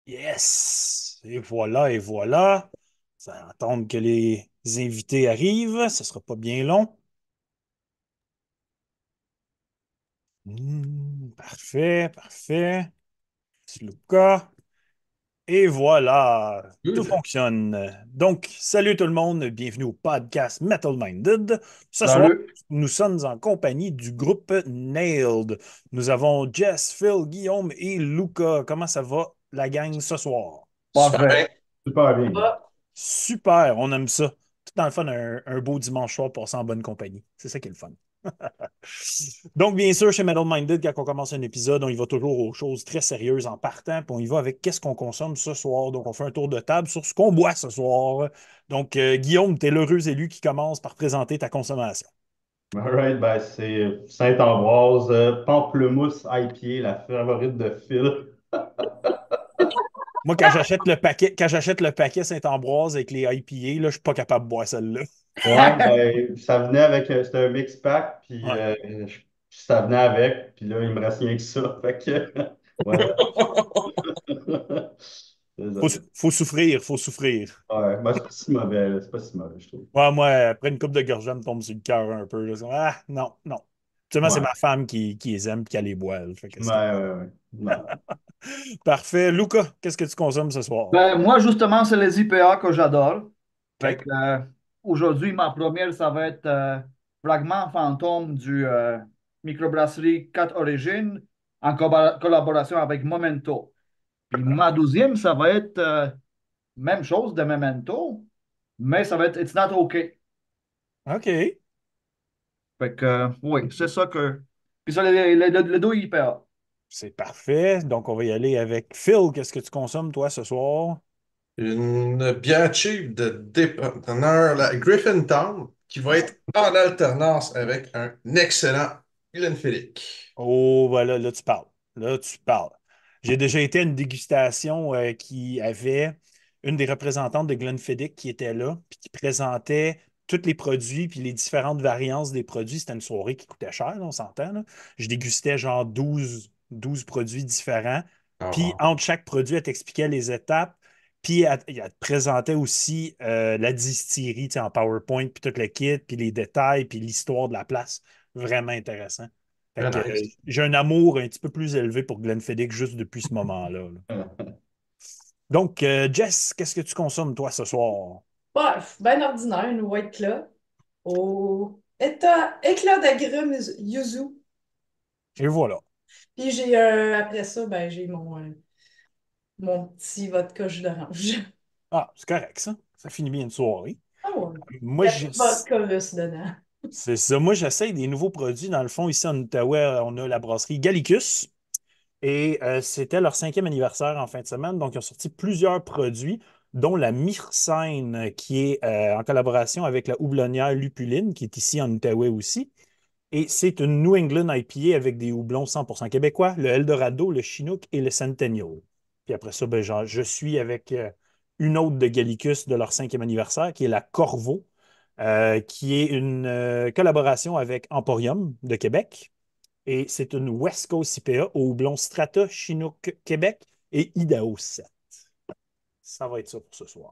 Yes! Et voilà, et voilà. Ça va attendre que les invités arrivent. Ce sera pas bien long. Parfait, parfait. C'est le cas. Et voilà, tout Good. fonctionne. Donc, salut tout le monde, bienvenue au podcast Metal Minded. Ce soir, Salut. nous sommes en compagnie du groupe Nailed. Nous avons Jess, Phil, Guillaume et Luca. Comment ça va, la gang, ce soir? Super Parfait. bien. Super bien. Super, on aime ça. Tout dans le fun, un beau dimanche soir passé en bonne compagnie. C'est ça qui est le fun. Donc, bien sûr, chez Metal Minded, quand on commence un épisode, on y va toujours aux choses très sérieuses en partant, puis on y va avec qu'est-ce qu'on consomme ce soir. Donc, on fait un tour de table sur ce qu'on boit ce soir. Donc, Guillaume, tu es l'heureux élu qui commence par présenter ta consommation. All right, ben c'est Saint-Ambroise, Pamplemousse IPA, la favorite de Phil. Moi, quand j'achète le paquet Saint-Ambroise avec les IPA, là, je suis pas capable de boire celle-là. Ouais, ben ça venait avec, c'était un mix pack, puis Ouais. ça venait avec, puis là, il me reste rien que ça. Fait que, voilà. Désolé. Faut souffrir, faut souffrir. Ouais, ben c'est pas si mauvais, là. C'est pas si mauvais, je trouve. Ouais, moi, après une coupe de gorgée, elle me tombe sur le cœur un peu, là. Ah, non, non. Seulement, c'est Ouais, ma femme qui les aime et qui les boit, elle. Fait que ouais, c'est ouais, ouais. Non. parfait. Luca, qu'est-ce que tu consommes ce soir? Ben, moi, justement, c'est les IPA que j'adore. Fait OK. que, aujourd'hui, ma première, ça va être Fragment Fantôme du microbrasserie 4 Origines en collaboration avec Momento. Puis ma deuxième, ça va être même chose de Memento, mais ça va être It's Not OK. OK. Fait que, oui, c'est ça que. Puis ça, les deux IPA. C'est parfait. Donc, on va y aller avec Phil. Qu'est-ce que tu consommes, toi, ce soir? Une bière cheap de dépanneur, la Griffintown, qui va Oh, être en alternance avec un excellent Glenfiddich. oh, voilà, là, tu parles. Là, tu parles. J'ai déjà été à une dégustation qui avait une des représentantes de Glenfiddich qui était là, puis qui présentait tous les produits, puis les différentes variances des produits. C'était une soirée qui coûtait cher, là, on s'entend, là. Je dégustais genre douze produits différents. Ah, Puis wow. entre chaque produit, elle t'expliquait les étapes. Puis elle te présentait aussi la distillerie, tu sais, en PowerPoint, puis tout le kit, puis les détails, puis l'histoire de la place. Vraiment intéressant. Fait Très que, nice. j'ai un amour un petit peu plus élevé pour Glenfiddich juste depuis ce moment-là, là. Donc, Jess, qu'est-ce que tu consommes, toi, ce soir? Bref, ben ordinaire, une White Claw au éclat d'agrumes yuzu. Et voilà. Puis j'ai après ça, ben j'ai mon petit vodka jus d'orange. Ah, c'est correct, ça. Ça finit bien une soirée. Ah ouais. Moi, Il y a du vodka russe dedans. c'est ça. Moi, j'essaye des nouveaux produits. Dans le fond, ici en Outaouais, on a la brasserie Gallicus. Et c'était leur 5e anniversaire en fin de semaine. Donc, ils ont sorti plusieurs produits, dont la Myrcène, qui est en collaboration avec la houblonnière Lupuline, qui est ici en Outaouais aussi. Et c'est une New England IPA avec des houblons 100% québécois, le Eldorado, le Chinook et le Centennial. Puis après ça, ben, je suis avec une autre de Gallicus de leur 5e anniversaire, qui est la Corvo, qui est une collaboration avec Emporium de Québec. Et c'est une West Coast IPA au houblon Strata, Chinook, Québec et Idaho 7. Ça va être ça pour ce soir.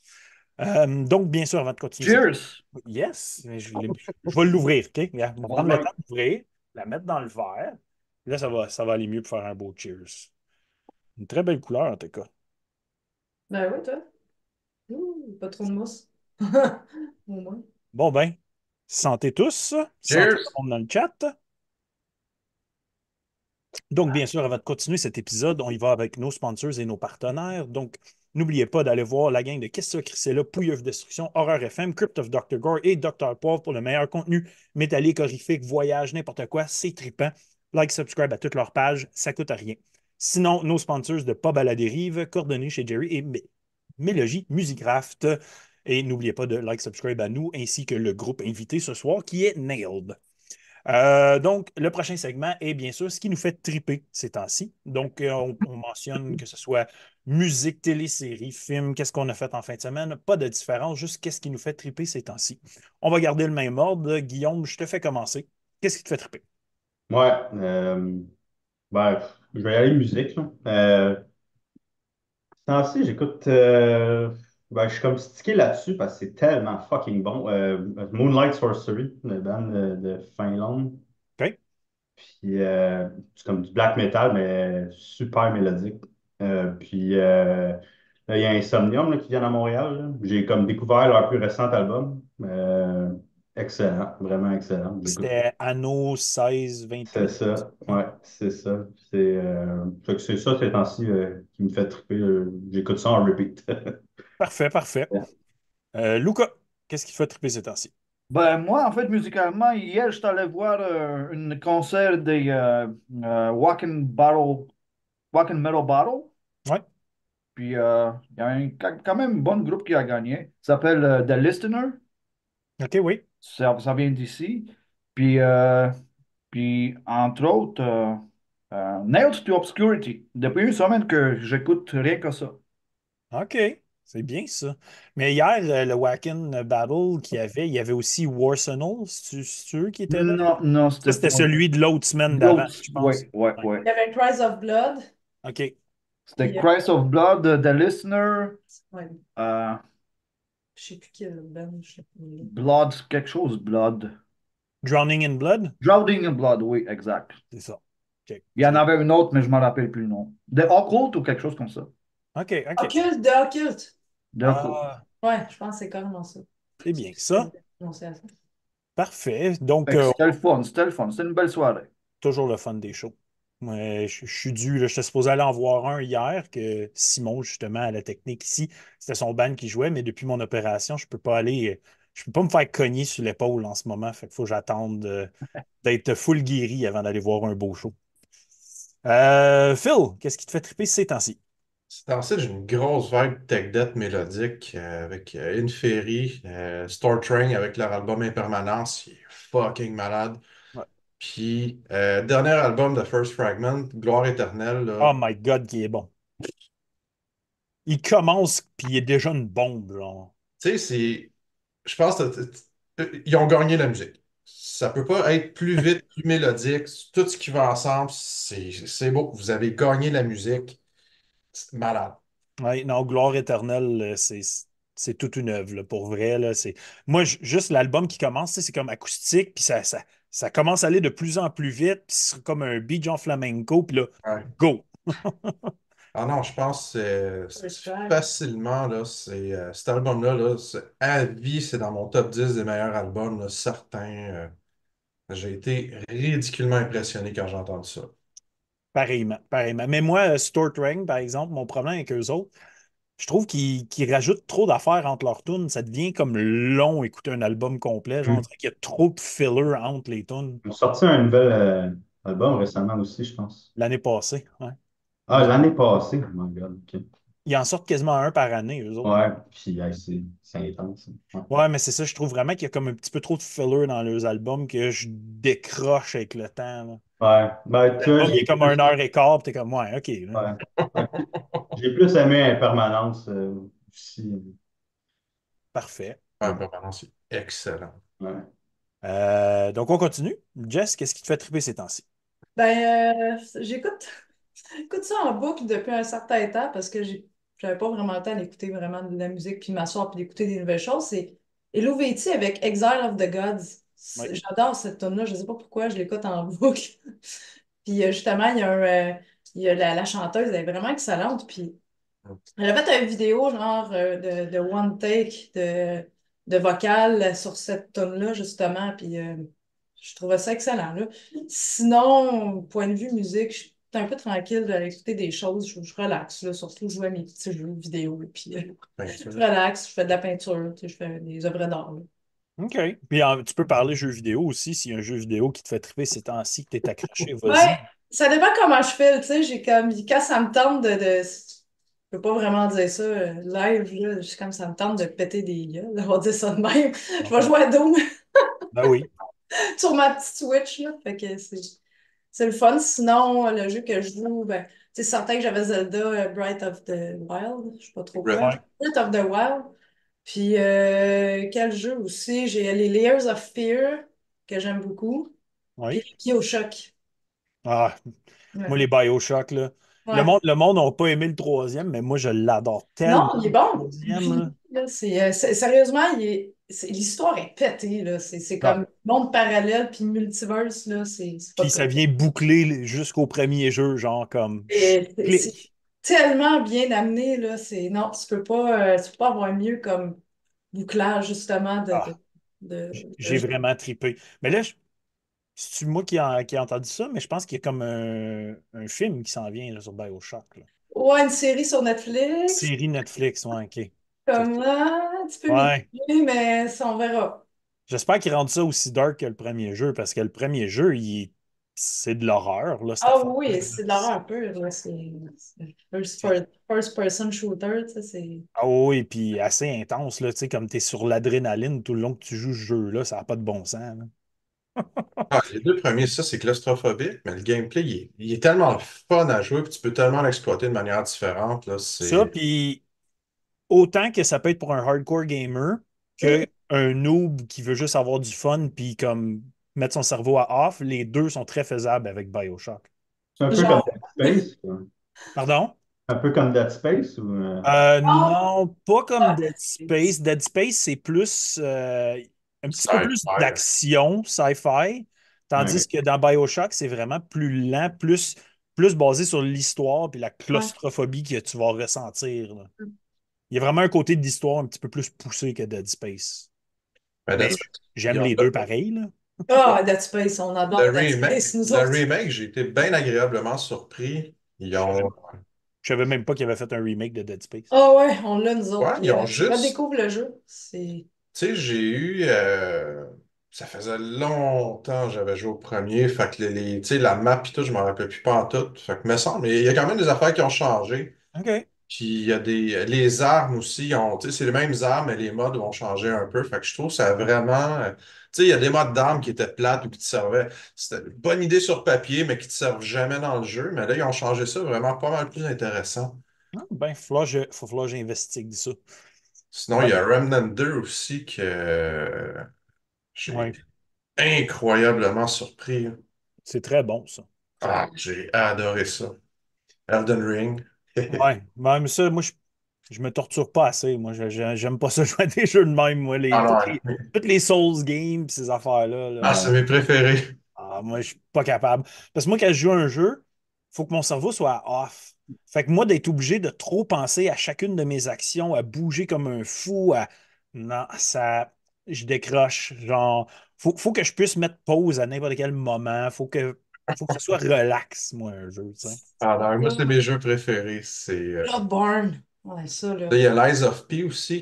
Donc, bien sûr, avant de continuer cette... Cheers! Yes, mais je vais l'ouvrir, OK? Regarde, on va All prendre le right. temps d'ouvrir, la mettre dans le verre. Là, ça va aller mieux pour faire un beau cheers. Une très belle couleur, en tout cas. Ben oui, toi. Ouh, pas trop de mousse. Au moins. Bon, ben, santé tous. Santé tout Cheers! le monde dans le chat. Donc, bien sûr, avant de continuer cet épisode, on y va avec nos sponsors et nos partenaires. Donc, n'oubliez pas d'aller voir la gang de Qu'est-ce que c'est là, Pouilleuf Destruction, Horreur FM, Crypt of Dr. Gore et Dr. Poivre pour le meilleur contenu métallique, horrifique, voyage, n'importe quoi. C'est trippant. Like, subscribe à toutes leurs pages, ça coûte rien. Sinon, nos sponsors de Pub à la dérive, coordonnés chez Jerry et Mélogie Musicraft. Et n'oubliez pas de like, subscribe à nous ainsi que le groupe invité ce soir qui est Nailed. Donc, le prochain segment est bien sûr ce qui nous fait triper ces temps-ci. Donc, on mentionne que ce soit musique, télé-série, film, qu'est-ce qu'on a fait en fin de semaine. Pas de différence, juste qu'est-ce qui nous fait triper ces temps-ci. On va garder le même ordre. Guillaume, je te fais commencer. Qu'est-ce qui te fait triper? Ouais, ben, je vais y aller musique, là. temps-ci, j'écoute. Ben, je suis comme stické là-dessus parce que c'est tellement fucking bon. Moonlight Sorcery, le band de Finlande. OK. Puis c'est comme du black metal, mais super mélodique. Puis là, il y a Insomnium là, qui vient à Montréal. Là. J'ai comme découvert leur plus récent album. Excellent, vraiment excellent. J'écoute. C'était Anno 16 C'est 28. ça, ouais, c'est ça. Fait que c'est ça ces temps-ci qui me fait triper. J'écoute ça en repeat. Parfait, parfait. Luca, qu'est-ce qui te fait triper ces temps-ci? Ben, moi, en fait, musicalement, hier, je suis allé voir un concert des Wacken Metal Battle. Ouais, Puis, il y a quand même un bon groupe qui a gagné. Ça s'appelle The Listener. OK, oui. Ça vient d'ici. Puis, entre autres, Nailed to Obscurity. Depuis une semaine que j'écoute rien que ça. OK, c'est bien ça. Mais hier, le Wacken Battle il y avait aussi Warsenal, c'est eux qui étaient là? Non, non, Ça, c'était c'était pas celui de l'autre semaine d'avant, l'autre. je pense. Ouais, ouais, Ouais. ouais. Il y avait Cries of Blood. OK. C'était Puis, Christ of Blood, The Listener, ouais, euh, je sais plus quel band, je sais plus. Blood, quelque chose, Blood. Drowning in Blood? Drowning in Blood, oui, exact. C'est ça. OK. Il y en avait une autre, mais je ne me rappelle plus le nom. The Occult ou quelque chose comme ça. OK, OK. Occulte, de Occulte. The Occult. Ah, Ouais, je pense que c'est carrément ça. c'est bien ça. Prononciation. Parfait. Donc, Fait que c'était le fun, c'était le fun. C'était une belle soirée. toujours le fun des shows. Ouais, je suis dû, là, j'étais supposé aller en voir un hier, que Simon, justement, à la technique ici, c'était son band qui jouait, mais depuis mon opération, je peux pas me faire cogner sur l'épaule en ce moment. Fait qu'il faut que j'attende d'être full guéri avant d'aller voir un beau show. Phil, qu'est-ce qui te fait triper ces temps-ci? C'est dans ça, j'ai une grosse vibe tech death mélodique avec Inferi, Star Train avec leur album Impermanence, il est fucking malade. Ouais. Puis, dernier album de First Fragment, Gloire éternelle, Oh là. my God, qui est bon. Il commence, puis il est déjà une bombe, genre. Tu sais, je pense ils ont gagné la musique. Ça peut pas être plus vite, plus mélodique. Tout ce qui va ensemble, c'est beau. Vous avez gagné la musique. C'est malade. Ouais, non, Gloire éternelle, c'est toute une œuvre, là, pour vrai. Là, moi, juste l'album qui commence, tu sais, c'est comme acoustique, puis ça commence à aller de plus en plus vite, puis c'est comme un beat en flamenco, puis là, Ouais. go! Ah non, je pense que Respect. facilement, là, cet album-là, là, à vie, c'est dans mon top 10 des meilleurs albums, là, certains. J'ai été ridiculement impressionné quand j'ai entendu ça. Pareillement, pareillement. Mais moi, Stortring, par exemple, mon problème avec eux autres, je trouve qu'ils rajoutent trop d'affaires entre leurs tunes. Ça devient comme long écouter un album complet. Genre, on dirait qu'il y a trop de filler entre les tunes. Ils ont sorti un nouvel album récemment aussi, je pense. L'année passée, ouais. Ah, l'année passée. Oh my God. OK. Ils en sortent quasiment un par année, eux autres. Ouais, puis hey, c'est intense. Ouais. Ouais, mais c'est ça, je trouve vraiment qu'il y a comme un petit peu trop de filler dans leurs albums que je décroche avec le temps, là. Ouais. Ben, tu vois, L'album, il est comme 1 heure et quart, puis t'es comme, ouais, OK, là. ouais. Ouais. J'ai plus aimé Impermanence aussi. Parfait. Ouais, Permanence, c'est excellent. Ouais. Donc, on continue. Jess, qu'est-ce qui te fait triper ces temps-ci? Ben, j'écoute ça en boucle depuis un certain temps parce que j'avais pas vraiment le temps d'écouter vraiment de la musique puis m'asseoir puis d'écouter des nouvelles choses. C'est Hello avec Exile of the Gods. Oui. J'adore cette tune-là. Je sais pas pourquoi je l'écoute en boucle. Puis justement, il y a la chanteuse, elle est vraiment excellente. Puis elle a fait une vidéo genre de one take de vocal sur cette tune-là, justement. Puis je trouvais ça excellent, là. Sinon, point de vue musique, je suis un peu tranquille d'aller écouter des choses. Je relaxe, là, surtout jouer à mes petits jeux vidéo. Là, puis je Peinture. relaxe, je fais de la peinture, tu sais, je fais des œuvres d'art. Là. OK. Puis tu peux parler jeux vidéo aussi. S'il y a un jeu vidéo qui te fait triper ces temps-ci, que t'es accroché, vas-y. Ouais, ça dépend comment je fais, tu sais, j'ai comme, quand ça me tente je peux pas vraiment dire ça live, là, juste comme ça me tente de péter des gueules, on va dire ça de même. Je vais OK. jouer à Doom Ben oui. sur ma petite Switch, là, fait que c'est le fun. Sinon, le jeu que je joue, ben, tu sais, certain que j'avais Zelda Breath of the Wild, je sais pas trop quoi. Ouais. Breath of the Wild. Puis, quel jeu aussi? J'ai les Layers of Fear, que j'aime beaucoup. Puis Oui. BioShock. Ah, moi, Ouais. les BioShock, là. Ouais. Le monde n'a pas aimé le troisième, mais moi, je l'adore Non, tellement, il est le bon. troisième, Puis, là. là, sérieusement, l'histoire est pétée, là. C'est Ouais. comme monde parallèle puis multiverse, là. C'est pas Puis de ça quoi. vient boucler jusqu'au premier jeu, genre comme Et c'est clic. tellement bien amené, là. Non, tu peux pas avoir mieux comme bouclage, justement, Ah, de j'ai jeu. vraiment trippé. Mais là, c'est moi qui ai entendu ça, mais je pense qu'il y a comme un film qui s'en vient là, sur BioShock. Là. Ouais, une série sur Netflix. Série Netflix, ouais, OK. Comme là, tu peux m'y Ouais. mais ça, on verra. J'espère qu'ils rendent ça aussi dark que le premier jeu, parce que le premier jeu, c'est de l'horreur, là, cette Ah affaire-là. oui, c'est de l'horreur pure, là. C'est first person shooter, tu sais, c'est. Ah oui, puis assez intense, là, tu sais, comme tu es sur l'adrénaline tout le long que tu joues ce jeu-là, ça n'a pas de bon sens. Là. Ah, les deux premiers, ça, c'est claustrophobique, mais le gameplay, il est tellement fun à jouer, puis tu peux tellement l'exploiter de manière différente, là, Ça, c'est... puis autant que ça peut être pour un hardcore gamer Mm. qu'un noob qui veut juste avoir du fun puis comme mettre son cerveau à off, les deux sont très faisables avec BioShock. C'est un peu comme Genre. Dead Space, quoi. Pardon? Un peu comme Dead Space ou. Ah, Non, pas comme ah, Dead Space. Dead Space, c'est plus un petit peu plus Sci-fi. d'action, sci-fi, tandis Ok. que dans BioShock, c'est vraiment plus lent, plus basé sur l'histoire puis la ouais. claustrophobie que tu vas ressentir. Là. Il y a vraiment un côté de l'histoire un petit peu plus poussé que Dead Space. Mais Mais ils j'aime ont- les deux pareils, là. Ah, Dead Space, on adore Dead Space, nous le autres. remake, j'ai été bien agréablement surpris. Je savais, je savais même pas qu'il avait fait un remake de Dead Space. Ah ouais, on l'a, nous autres. Ouais, Puis ils ont tu juste, redécouvres le jeu. C'est. tu sais, j'ai eu, ça faisait longtemps que j'avais joué au premier, fait que tu sais, la map et tout, je m'en rappelle plus pas en tout. Fait que me semble, mais il y a quand même des affaires qui ont changé. OK. Puis il y a les armes aussi, tu sais, c'est les mêmes armes, mais les modes vont changer un peu. Fait que je trouve que ça a vraiment, tu sais, il y a des modes d'armes qui étaient plates ou qui te servaient. C'était une bonne idée sur papier, mais qui te servent jamais dans le jeu. Mais là, ils ont changé ça vraiment pas mal plus intéressant. Ah, ben, faut falloir que j'investigue ça. Sinon, il Ouais, y a Remnant 2 aussi que j'ai ouais. été incroyablement surpris. C'est très bon, ça. Ah, j'ai adoré ça. Elden Ring. Ouais, même ça, moi, je me torture pas assez. Moi, j'aime pas ça jouer à des jeux de même, moi. Ah non, Toutes les Souls games pis ces affaires-là. ah, Là. c'est mes préférés. Ah, moi, je suis pas capable. Parce que moi, quand je joue à un jeu, il faut que mon cerveau soit off. Fait que moi, d'être obligé de trop penser à chacune de mes actions, à bouger comme un fou, à. Non, ça. Je décroche. Genre, faut que je puisse mettre pause à n'importe quel moment. Faut que ce soit relax, moi, un jeu, tu sais. Ah non, moi, c'est Ah, mes jeux préférés. Bloodborne. Ouais, ça, là. Là, il y a Lies of P aussi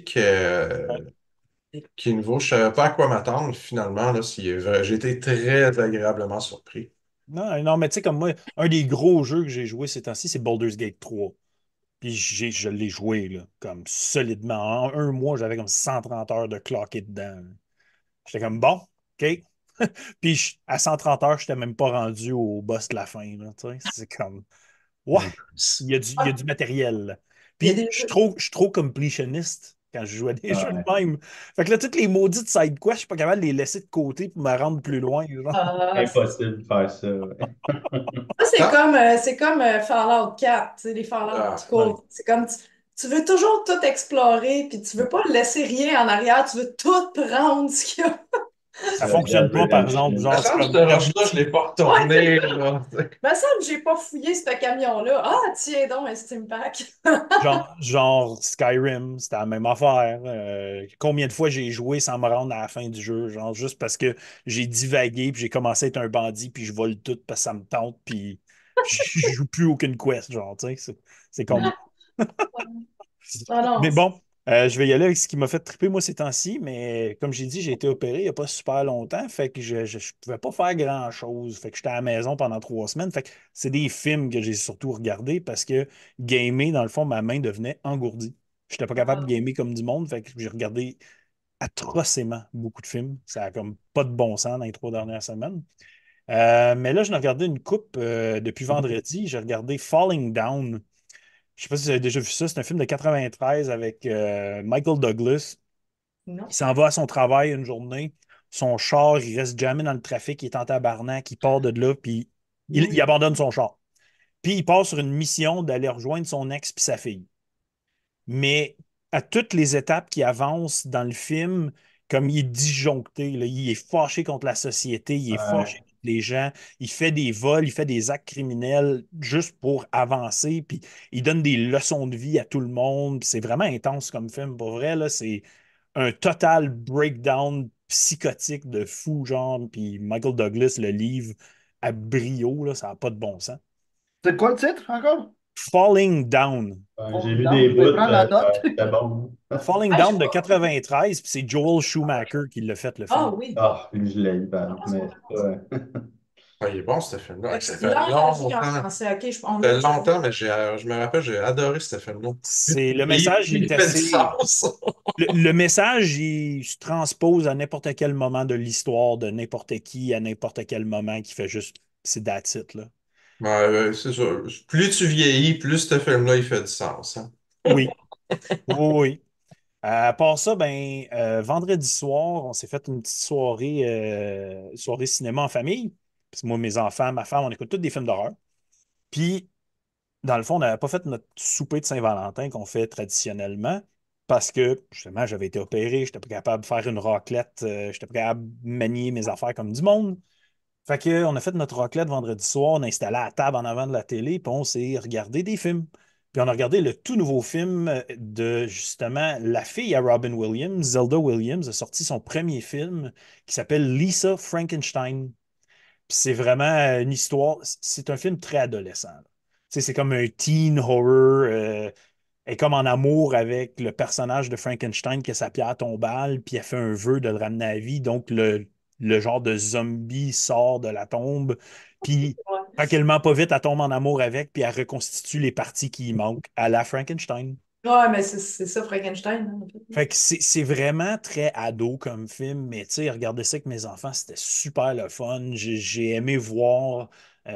qui est nouveau. Je savais pas à quoi m'attendre finalement. Là, j'ai été très agréablement surpris. Non, non, mais tu sais, comme moi, un des gros jeux que j'ai joué ces temps-ci, c'est Baldur's Gate 3. Puis je l'ai joué, là, comme solidement. En un mois, j'avais comme 130 heures de clocké dedans. J'étais comme, bon, OK. Puis à 130 heures, je n'étais même pas rendu au boss de la fin, là, tu sais. C'est comme, ouais, Nice. il y a Ah, du matériel. Là. il y a Puis des jeux. je suis trop completioniste quand je joue à des jeux de Ouais. même. Fait que là, toutes les maudites side quests, je suis pas capable de les laisser de côté pour me rendre plus loin. Genre. Ah, Impossible de faire ça. Ouais. ça, Ah, c'est comme Fallout 4, tu sais, les Fallout ah, tout Ouais. court. C'est comme tu veux toujours tout explorer, puis tu veux pas laisser rien en arrière, tu veux tout prendre ce qu'il y a. Ça Red fonctionne Dead pas, par exemple. Redemption. ça Genre, c'est semble que comme, ce rush-là, je ne l'ai pas Ouais, c'est retourné. ça. Là. Me semble que j'ai pas fouillé ce camion-là. Ah, tiens donc, un Steam Pack. genre Skyrim, c'était la même affaire. Combien de fois j'ai joué sans me rendre à la fin du jeu, genre juste parce que j'ai divagué, puis j'ai commencé à être un bandit, puis je vole tout parce que ça me tente, puis je joue plus aucune quest, genre, tu sais, c'est comme. Ah non. Mais bon, je vais y aller avec ce qui m'a fait triper moi ces temps-ci, mais comme j'ai dit, j'ai été opéré il n'y a pas super longtemps, fait que je pouvais pas faire grand-chose, fait que j'étais à la maison pendant 3 semaines, fait que c'est des films que j'ai surtout regardés parce que gamer, dans le fond, ma main devenait engourdie. Je n'étais pas capable de Ah, gamer comme du monde, fait que j'ai regardé atrocement beaucoup de films. Ça a comme pas de bon sens dans les 3 dernières semaines. Mais là, je n'ai regardé une coupe depuis vendredi. J'ai regardé Falling Down. Je sais pas si vous avez déjà vu ça. C'est un film de 93 avec Michael Douglas. non. Il s'en va à son travail une journée. Son char, il reste jamais dans le trafic. Il est en tabarnak. Il part de là, puis il Oui. abandonne son char. Puis il part sur une mission d'aller rejoindre son ex puis sa fille. Mais à toutes les étapes qui avancent dans le film, comme il est disjoncté, là, il est fâché contre la société, il est fâché Ouais. contre les gens, il fait des vols, il fait des actes criminels juste pour avancer, puis il donne des leçons de vie à tout le monde. C'est vraiment intense comme film, pour vrai, là, c'est un total breakdown psychotique de fou, genre, puis Michael Douglas le livre à brio, là, ça n'a pas de bon sens. C'est quoi le titre encore? Falling Down. Ouais, j'ai Falling vu Down. des Je vais bouts, prendre la note. c'était bon. Falling Ah, je Down de crois. 93, puis c'est Joel Schumacher qui l'a fait, le Ah film. oui. Ah, lui, je l'ai eu, Ah, c'est mais ouais. Ah, il est bon, ce film-là. Ouais, ça une fait heure agit en longtemps. français. OK, on Ça l'a fait déjà vu. longtemps, mais je me rappelle, j'ai adoré ce film-là. Le message il Il est fait du assez. sens. Le message, il se transpose à n'importe quel moment de l'histoire de n'importe qui, à n'importe quel moment, qui fait juste. C'est that's it, là. Ouais, ouais, c'est sûr. Plus tu vieillis, plus ce film-là, il fait du sens, hein. Oui, oui, oui. À part ça, ben, vendredi soir, on s'est fait une petite soirée cinéma en famille. Parce que moi, mes enfants, ma femme, on écoute tous des films d'horreur. Puis, dans le fond, on n'avait pas fait notre souper de Saint-Valentin qu'on fait traditionnellement parce que, justement, j'avais été opéré, j'étais pas capable de faire une raclette, j'étais pas capable de manier mes affaires comme du monde. Fait que, on a fait notre raclette vendredi soir, on a installé la table en avant de la télé, puis on s'est regardé des films. Puis on a regardé le tout nouveau film de, justement, la fille à Robin Williams, Zelda Williams, a sorti son premier film qui s'appelle Lisa Frankenstein. Puis c'est vraiment une histoire, c'est un film très adolescent, là. Tu sais, c'est comme un teen horror. Elle est comme en amour avec le personnage de Frankenstein qui a sa pierre tombale, puis elle fait un vœu de le ramener à la vie. Donc le genre de zombie sort de la tombe, puis Ouais. tranquillement, pas vite, elle tombe en amour avec, puis elle reconstitue les parties qui y manquent à la Frankenstein. Ouais, mais c'est ça, Frankenstein, hein, en fait. Fait que c'est vraiment très ado comme film, mais tu sais, regarder ça avec mes enfants, c'était super le fun. J'ai aimé voir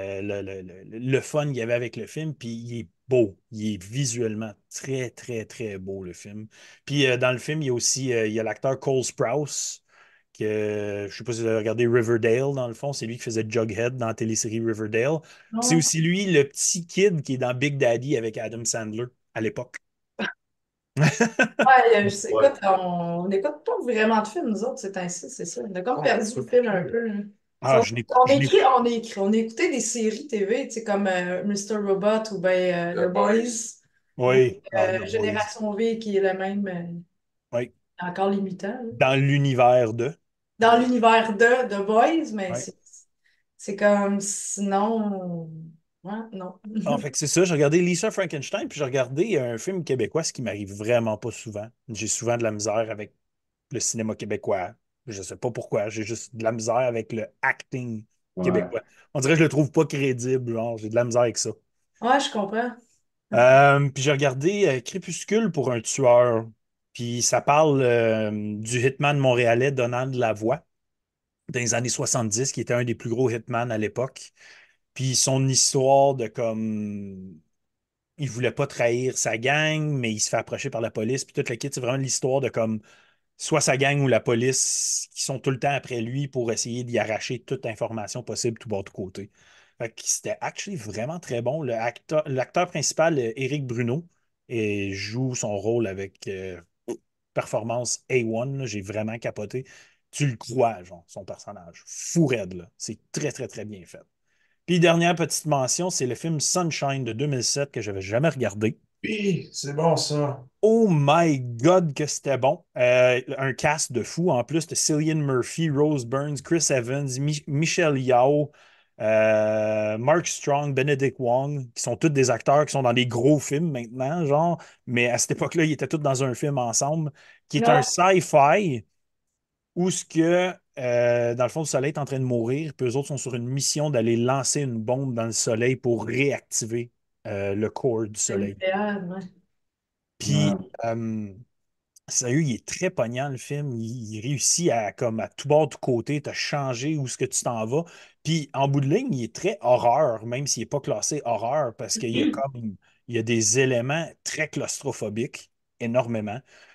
le fun qu'il y avait avec le film, puis il est beau. Il est visuellement très, très, très beau, le film. Puis dans le film, il y a aussi il y a l'acteur Cole Sprouse, que je sais pas si vous avez regardé Riverdale, dans le fond, c'est lui qui faisait Jughead dans la télésérie Riverdale. Puis c'est Non. aussi lui, le petit kid qui est dans Big Daddy avec Adam Sandler à l'époque. Ouais, Ouais. écoute, on n'écoute pas vraiment de films, nous autres, c'est ainsi, c'est ça. On a comme Oh, perdu le film un peu, hein. Ah, On écoutait des séries TV, tu sais, comme Mr. Robot ou ben The The Boys, Boys. ou Oui, ah, The Boys. Génération V qui est le même, Oui, encore limitant, là. dans l'univers de. Dans l'univers de The Boys, mais Oui. c'est comme sinon. Ouais, non. En fait, que c'est ça. J'ai regardé Lisa Frankenstein, puis j'ai regardé un film québécois, ce qui m'arrive vraiment pas souvent. J'ai souvent de la misère avec le cinéma québécois. Je sais pas pourquoi. J'ai juste de la misère avec le acting Ouais. québécois. On dirait que je le trouve pas crédible. Genre, j'ai de la misère avec ça. Ouais, je comprends. Puis j'ai regardé Crépuscule pour un tueur. Puis ça parle du hitman montréalais Donald Lavoie dans les années 70, qui était un des plus gros hitman à l'époque. Puis son histoire de comme il voulait pas trahir sa gang, mais il se fait approcher par la police, puis toute la kit, c'est vraiment l'histoire de comme soit sa gang ou la police qui sont tout le temps après lui pour essayer d'y arracher toute information possible, tout bord, tout côté. Fait que c'était actually vraiment très bon. L'acteur principal, Éric Bruno, et joue son rôle avec performance A1, là. J'ai vraiment capoté. Tu le crois, genre, son personnage. Fou raide, là. C'est très, très, très bien fait. Puis, dernière petite mention, c'est le film Sunshine de 2007 que j'avais jamais regardé. Oui, c'est bon ça. Oh my God, que c'était bon. Un cast de fou. En plus, de Cillian Murphy, Rose Burns, Chris Evans, Michelle Yeoh, Mark Strong, Benedict Wong, qui sont tous des acteurs qui sont dans des gros films maintenant, genre. Mais à cette époque-là, ils étaient tous dans un film ensemble, qui est un Ouais. sci-fi où ce que, dans le fond, le soleil est en train de mourir, puis eux autres sont sur une mission d'aller lancer une bombe dans le soleil pour réactiver le corps du C'est soleil. nucléaire, ouais. Puis, Ouais. sérieux, il est très pognant, le film. Il réussit à, comme à tout bord, tout côté, te changer où ce que tu t'en vas. Puis, en bout de ligne, il est très horreur, même s'il n'est pas classé horreur, parce qu'il y a comme, il y a des éléments très claustrophobiques, énormément.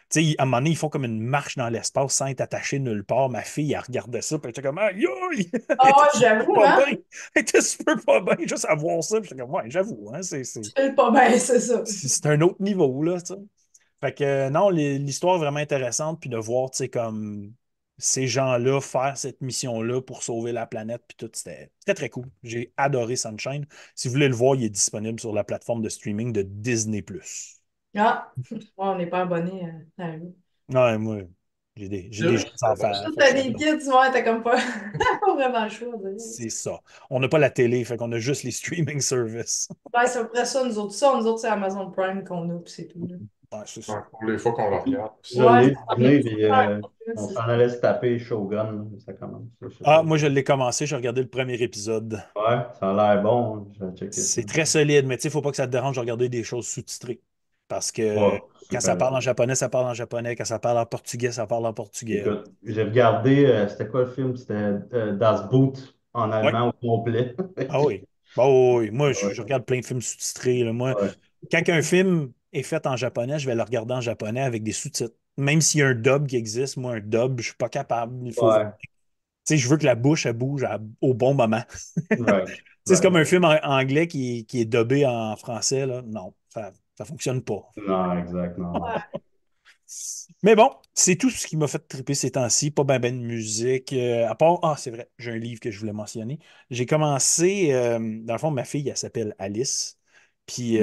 Tu sais, à un moment donné, ils font comme une marche dans l'espace sans être attachés nulle part. Ma fille, elle regardait ça, puis elle était comme, aïe, aïe! Elle Ah était ouais, super j'avoue, pas hein? bien. Elle était super pas bien juste à voir ça. Puis j'étais comme, ouais, j'avoue, hein, Tu fais pas bien, c'est ça. c'est un autre niveau, là, tu sais. Fait que non, l'histoire est vraiment intéressante, puis de voir, tu sais, comme ces gens-là faire cette mission-là pour sauver la planète, puis tout, c'était très cool. J'ai adoré Sunshine. Si vous voulez le voir, il est disponible sur la plateforme de streaming de Disney+. Ah, ouais, on n'est pas abonné à lui. Ouais, moi, j'ai des jeunes enfants, Toi, fait que t'as je suis des abonné. kids, ouais, t'as comme pas, pas vraiment le choix. C'est ça. On n'a pas la télé, fait qu'on a juste les streaming services. Ouais, c'est après ça, nous autres. Ça, nous autres, c'est Amazon Prime qu'on a, puis c'est tout. Là. Ouais, c'est ça. Ouais, pour les fois qu'on le regarde Je aussi. Ouais, l'ai ça revient terminé, tout puis faire. on C'est s'en allait se taper Shogun, là, ça commence. Je sais pas. Ah, moi, je l'ai commencé, j'ai regardé le premier épisode. Ouais, ça a l'air bon, hein. Je vais checker ça. C'est très solide, mais tu sais, il ne faut pas que ça te dérange de regarder des choses sous-titrées. Parce que Ouais, quand c'est ça correct. parle en japonais, ça parle en japonais. Quand ça parle en portugais, ça parle en portugais. Écoute, j'ai regardé, c'était quoi le film? C'était Das Boot en Oui. allemand au complet. Ah oui. Bon, oui. Moi, Ouais, je regarde plein de films sous-titrés, là. Moi, ouais, quand un film est fait en japonais, je vais le regarder en japonais avec des sous-titres. Même s'il y a un dub qui existe, moi, un dub, je suis pas capable. Il faut. Tu ouais, sais, je veux que la bouche, elle bouge au bon moment. right, Tu sais, c'est right. comme un film en anglais qui est dubbé en français, là. Non, ça fonctionne pas. Non, exact, non, non. Ouais. Mais bon, c'est tout ce qui m'a fait triper ces temps-ci. Pas ben ben de musique. À part, ah, c'est vrai, j'ai un livre que je voulais mentionner. J'ai commencé, dans le fond, ma fille, elle s'appelle Alice. Puis,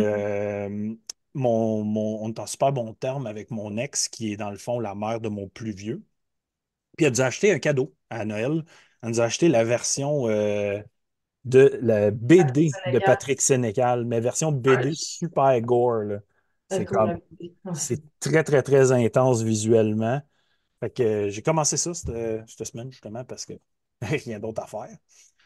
on est en super bon terme avec mon ex, qui est dans le fond la mère de mon plus vieux. Puis, elle nous a acheté un cadeau à Noël. Elle nous a acheté la version de la BD de Sénégal, Patrick Sénécal, mais version BD Nice. super gore, là. C'est alcool comme, abusé. Ouais. c'est très, très, très intense visuellement. Fait que j'ai commencé ça cette semaine, justement, parce que rien d'autre à faire.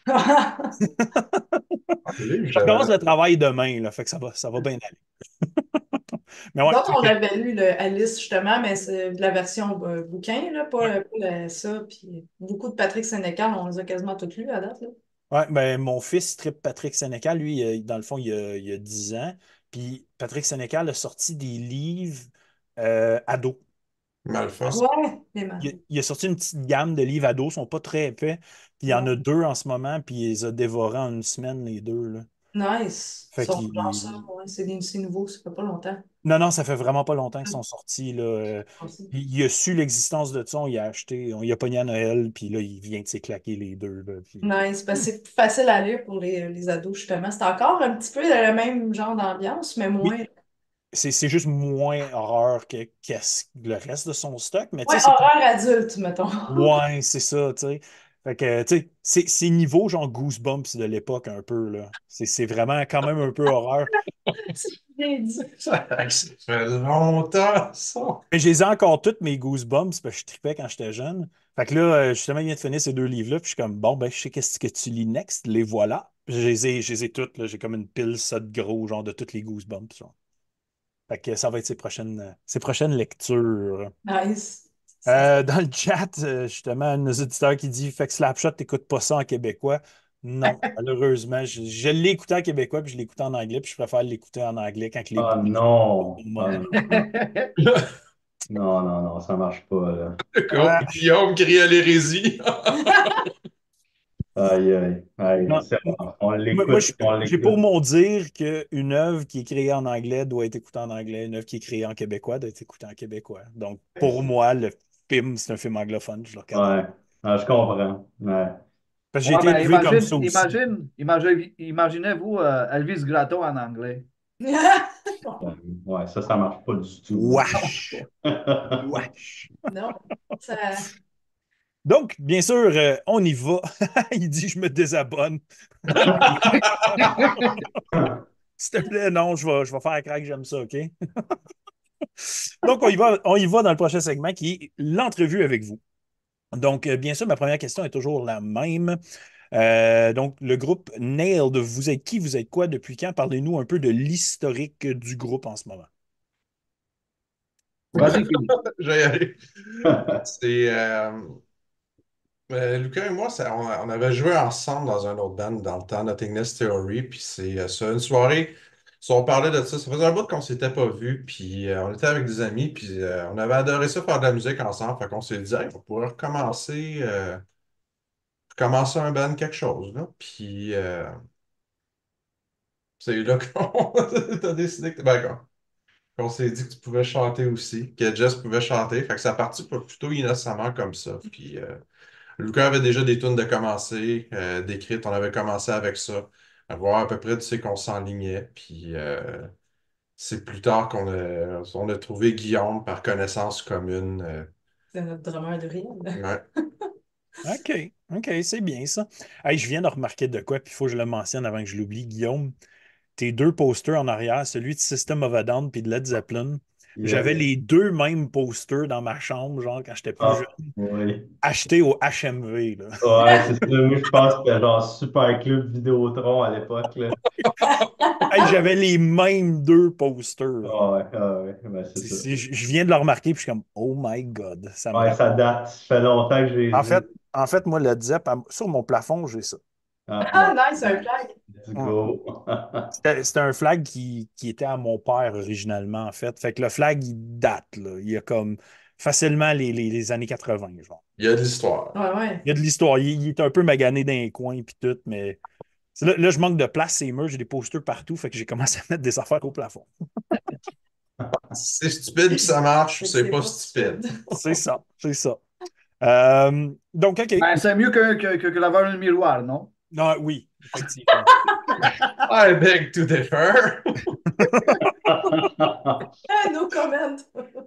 Ah, le livre, Je j'avais. recommence le travail demain, là, fait que ça va bien aller. Mais ouais, D'autres, fait on que, l'avait lu, le Alice, justement, mais c'est de la version bouquin, là, ouais. ça. Puis beaucoup de Patrick Sénécal, on les a quasiment toutes lues à date. Là. Ouais, ben, mon fils tripe Patrick Sénécal, lui, dans le fond, il y a 10 ans. Puis Patrick Sénécal a sorti des livres ados. Mal fait. Ouais, les mains. Il a sorti une petite gamme de livres ados, ils sont pas très épais. Puis il y en a Ouais. deux en ce moment, puis il les a dévorés en une semaine, les deux, là. Nice. Ils Fait sont genre ça, qu'il ouais, c'est nouveau, ça fait pas longtemps. Non, non, ça fait vraiment pas longtemps qu'ils sont sortis, là. Aussi. Il a su l'existence de ça, il a acheté, on y a pogné à Noël, puis là, il vient de s'éclaquer les deux, là, puis- Nice, parce que c'est plus facile à lire pour les ados, justement. C'est encore un petit peu le même genre d'ambiance, mais moins. Oui, c'est juste moins horreur que le reste de son stock, mais tu Ouais, sais, c'est horreur adulte, mettons. ouais, c'est ça, tu sais. Fait que, tu sais, c'est niveau genre Goosebumps de l'époque, un peu, là. C'est vraiment quand même un peu horreur. C'est bien dit. Ça fait longtemps, ça. Mais je les ai encore toutes, mes Goosebumps, parce que je tripais quand j'étais jeune. Fait que là, justement, il vient de finir ces deux livres-là, puis je suis comme, bon, ben, je sais qu'est-ce que tu lis next, les voilà. Puis je les ai toutes, là. J'ai comme une pile, ça de gros, genre, de toutes les Goosebumps, genre. Fait que ça va être ses prochaines lectures. Nice. Dans le chat, justement, un de nos auditeurs qui dit, fait que Slapshot, t'écoutes pas ça en québécois. Non, malheureusement, je l'ai écouté en québécois, puis je l'ai écouté en anglais, puis je préfère l'écouter en anglais quand les Ah bouts sont non, ah, mauvais. non, non, non, non, non, ça marche pas, là. Oh, Guillaume crie à l'hérésie. Aïe, aïe, aïe, Non. c'est bon. On Moi, l'écoute, on j'ai pour l'écoute. mon dire qu'une œuvre qui est créée en anglais doit être écoutée en anglais, une œuvre qui est créée en québécois doit être écoutée en québécois. Donc, pour moi, le film, c'est un film anglophone, je le regarde. Ouais, ah, je comprends. Ouais. Parce que j'ai Ouais, été mais élevé comme ça aussi. imaginez-vous Elvis Gratton en anglais. Ouais, ça marche pas du tout. Wesh! Wesh! Non, ça. Donc, bien sûr, on y va. Il dit, je me désabonne. S'il te plaît, non, je vais faire un crack, j'aime ça, OK? Donc, on y va dans le prochain segment qui est l'entrevue avec vous. Donc, bien sûr, ma première question est toujours la même. Donc, le groupe Nailed, vous êtes qui, vous êtes quoi, depuis quand? Parlez-nous un peu de l'historique du groupe en ce moment. Vas-y, Philippe. Je vais y aller. C'est Lucas et moi, on avait joué ensemble dans un autre band dans le temps, Nothingness Theory, puis c'est ça, une soirée. Si on parlait de ça, ça faisait un bout qu'on s'était pas vu, puis on était avec des amis, puis on avait adoré ça faire de la musique ensemble, fait qu'on s'est dit, hey, on pourrait commencer un band quelque chose, là. Puis c'est là qu'on a décidé qu'on s'est dit que tu pouvais chanter aussi, que Jess pouvait chanter, fait que ça a parti plutôt innocemment comme ça. Puis Lucas avait déjà des tunes de commencer, d'écrites, on avait commencé avec ça, à voir à peu près, tu sais, qu'on s'enlignait, puis c'est plus tard qu'on a trouvé Guillaume par connaissance commune. C'est notre drummer de rire. Ouais. OK, OK, c'est bien ça. Hey, je viens de remarquer de quoi, puis il faut que je le mentionne avant que je l'oublie, Guillaume. Tes deux posters en arrière, celui de System of a Down puis de Led Zeppelin, j'avais Yes. les deux mêmes posters dans ma chambre, genre quand j'étais plus Ah, jeune, oui. achetés au HMV, là. Ouais, c'est ça. Moi, je pense que c'était genre Super Club Vidéotron à l'époque, là. Hey, j'avais les mêmes deux posters. Ah ouais, ben, c'est ça. Je viens de le remarquer, puis je suis comme, oh my God, ça me Ouais, rappelle. ça date. Ça fait longtemps que je les En ai. fait, en fait, moi, le Zepp, sur mon plafond, j'ai ça. Ah, Ah, ben, nice, un flag. let's Hum. go. C'était un flag qui était à mon père originalement, en fait. Fait que le flag, il date, là. Il y a comme facilement les années 80, genre. Il y a de l'histoire. Ouais, ouais. Il y a de l'histoire. Il est un peu magané dans les coins puis tout, mais là, je manque de place, c'est murs, j'ai des posters partout, fait que j'ai commencé à mettre des affaires au plafond. C'est stupide puis ça marche, Fait que c'est c'est pas pas stupide. stupide. C'est ça, c'est ça. Donc, OK. Ben, c'est mieux que d'avoir un miroir, non? Ah, oui, effectivement. I beg to differ. Ah, no comment.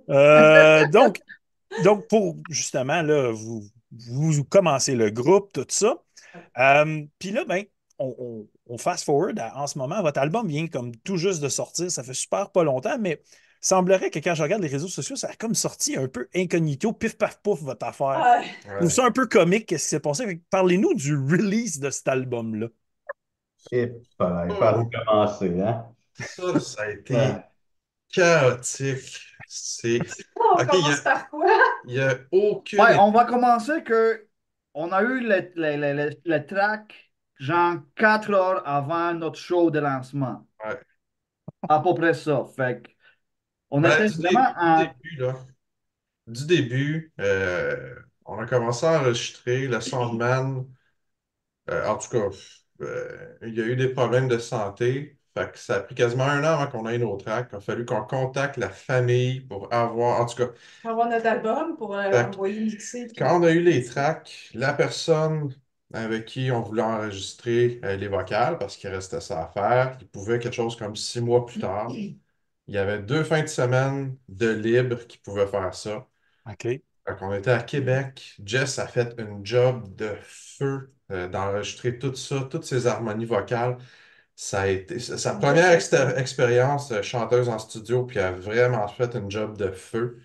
Donc, pour justement, là, vous commencez le groupe, tout ça. Puis là, ben, on fast forward en ce moment. Votre album vient comme tout juste de sortir. Ça fait super pas longtemps, mais semblerait que quand je regarde les réseaux sociaux, ça a comme sorti un peu incognito, pif paf pouf, votre affaire. Ah, Je trouve ça un peu comique, qu'est-ce qui s'est passé. Fait que parlez-nous du release de cet album-là. Et pareil, par où Oh, commencer, hein? ça a été Ah, chaotique. C'est. on OK, il y commence a, par quoi? il y a aucune. Ouais, on va commencer que on a eu les tracks genre 4 heures avant notre show de lancement. Ouais. À peu près ça. Fait que on Ben, était vraiment du en. début, là. Du début, on a commencé à enregistrer le Soundman. En tout cas, il y a eu des problèmes de santé. Fait que ça a pris quasiment un an avant qu'on ait nos tracks. Il a fallu qu'on contacte la famille pour avoir. En tout cas, Avoir notre album pour fait que l'envoyer mixer. Puis... quand on a eu les tracks, la personne avec qui on voulait enregistrer les vocales, parce qu'il restait ça à faire, il pouvait quelque chose comme 6 mois plus tard. Il y avait 2 fins de semaine de libre qui pouvaient faire ça. OK. Fait qu'on était à Québec. Jess a fait une job de feu d'enregistrer tout ça, toutes ses harmonies vocales. Ça a été sa première expérience chanteuse en studio, puis elle a vraiment fait une job de feu.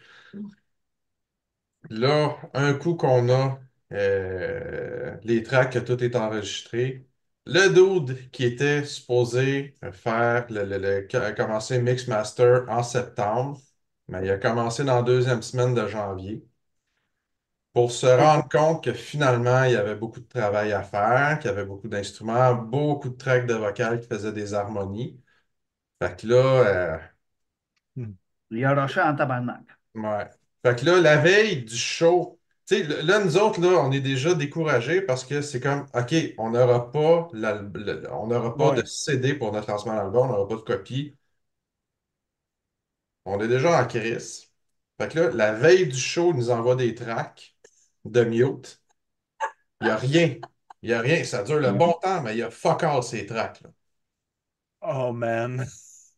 Là, un coup qu'on a les tracks, que tout est enregistré, le dude qui était supposé faire commencer Mix Master en septembre, mais il a commencé dans la deuxième semaine de janvier pour se rendre compte que finalement, il y avait beaucoup de travail à faire, qu'il y avait beaucoup d'instruments, beaucoup de tracks de vocal qui faisaient des harmonies. Fait que là, Hmm. Il a rushé en tabarnak. ouais. Fait que là, la veille du show, tu sais, là, nous autres, là, on est déjà découragés parce que c'est comme, OK, on n'aura pas, on n'aura pas de Ouais. CD pour notre lancement d'album, on n'aura pas de copie. On est déjà en crise. Fait que là, la veille du show, ils nous envoie des tracks de mute. Il n'y a rien. Il n'y a rien. Ça dure le bon temps, mais il y a fuck all ces tracks, là. Oh, man.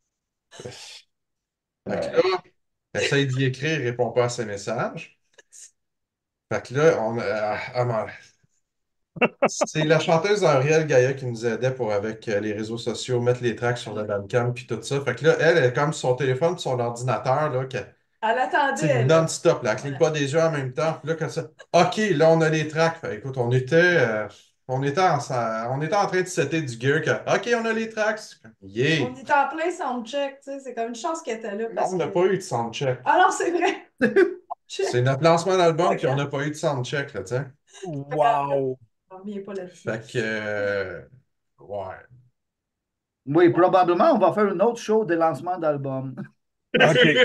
Fait que là, essaye d'y écrire, il répond pas à ses messages. Fait que là, c'est la chanteuse Ariel Gaïa qui nous aidait pour, avec les réseaux sociaux, mettre les tracks sur la Bandcamp puis tout ça. Fait que là, elle est comme sur son téléphone puis son ordinateur, là, Elle tu sais, attendait, là. non-stop, là, elle cligne pas des yeux en même temps. Puis là, comme ça, OK, là, on a les tracks. Fait, écoute, on était en train de setter du gear OK, on a les tracks. On Yeah! était en plein soundcheck, tu sais. C'est comme une chance qu'elle était là Non, parce on que. n'a pas eu de soundcheck. Ah non, c'est vrai! C'est Check. notre lancement d'album, Pas puis on grave. n'a pas eu de soundcheck, là, tu sais. Pas grave. Wow. On revient pas là-dessus. Fait que, ouais. Oui, probablement, on va faire une autre show de lancement d'album. OK.